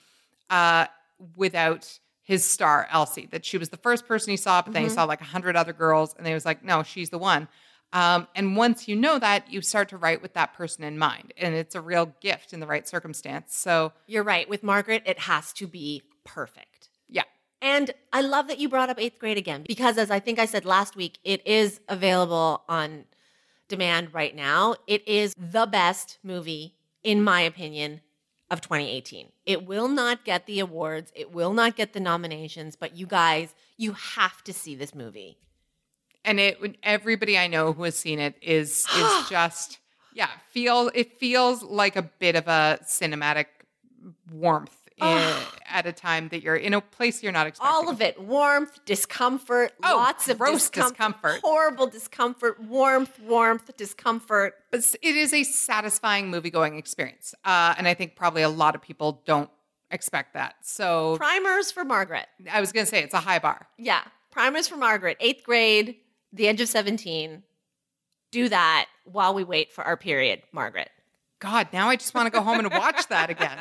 without his star, Elsie, that she was the first person he saw, but then he saw 100 other girls, and he was like, no, she's the one. And once you know that, you start to write with that person in mind, and it's a real gift in the right circumstance. So you're right. With Margaret, it has to be perfect. Yeah. And I love that you brought up 8th Grade again, because as I think I said last week, it is available on demand right now. It is the best movie, in my opinion, of 2018. It will not get the awards. It will not get the nominations, but you guys, you have to see this movie. And everybody I know who has seen it is just, it feels like a bit of a cinematic warmth at a time that you're in a place you're not expecting. All of it. Warmth, discomfort, lots of gross discomfort. Horrible discomfort, warmth, discomfort. But it is a satisfying movie-going experience. And I think probably a lot of people don't expect that. So Primers for Margaret. I was going to say it's a high bar. Yeah. Primers for Margaret. 8th Grade, The Edge of 17. Do that while we wait for our period, Margaret. God, now I just want to go home and watch that again.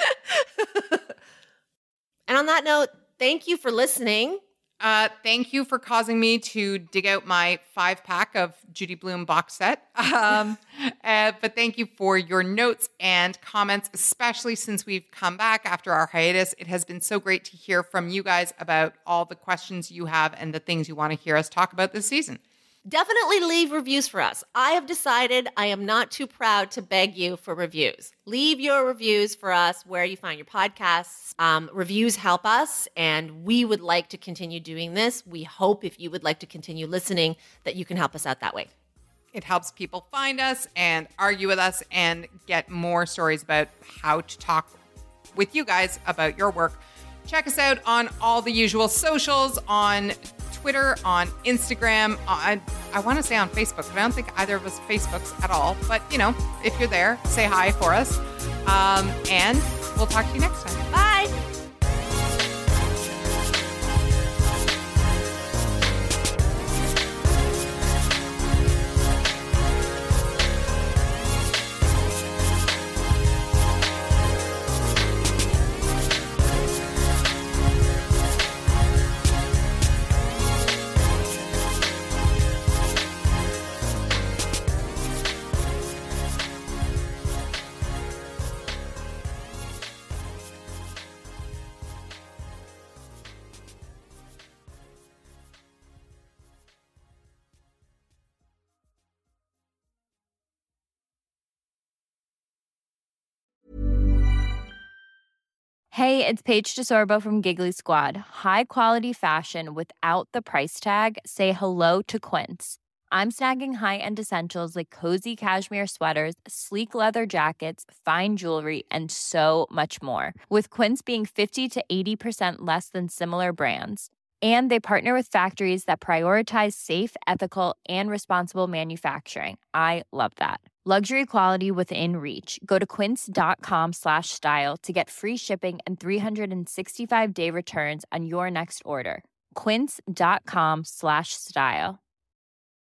And on that note, thank you for listening. Thank you for causing me to dig out my 5-pack of Judy Blume box set. But thank you for your notes and comments, especially since we've come back after our hiatus. It has been so great to hear from you guys about all the questions you have and the things you want to hear us talk about this season. Definitely leave reviews for us. I have decided I am not too proud to beg you for reviews. Leave your reviews for us where you find your podcasts. Reviews help us, and we would like to continue doing this. We hope if you would like to continue listening that you can help us out that way. It helps people find us and argue with us and get more stories about how to talk with you guys about your work. Check us out on all the usual socials, on Twitter, on Instagram, I want to say on Facebook, but I don't think either of us Facebooks at all. But, if you're there, say hi for us. And we'll talk to you next time. Bye. Hey, it's Paige DeSorbo from Giggly Squad. High quality fashion without the price tag. Say hello to Quince. I'm snagging high-end essentials like cozy cashmere sweaters, sleek leather jackets, fine jewelry, and so much more. With Quince being 50 to 80% less than similar brands. And they partner with factories that prioritize safe, ethical, and responsible manufacturing. I love that. Luxury quality within reach. Go to quince.com/style to get free shipping and 365-day returns on your next order. Quince.com/style.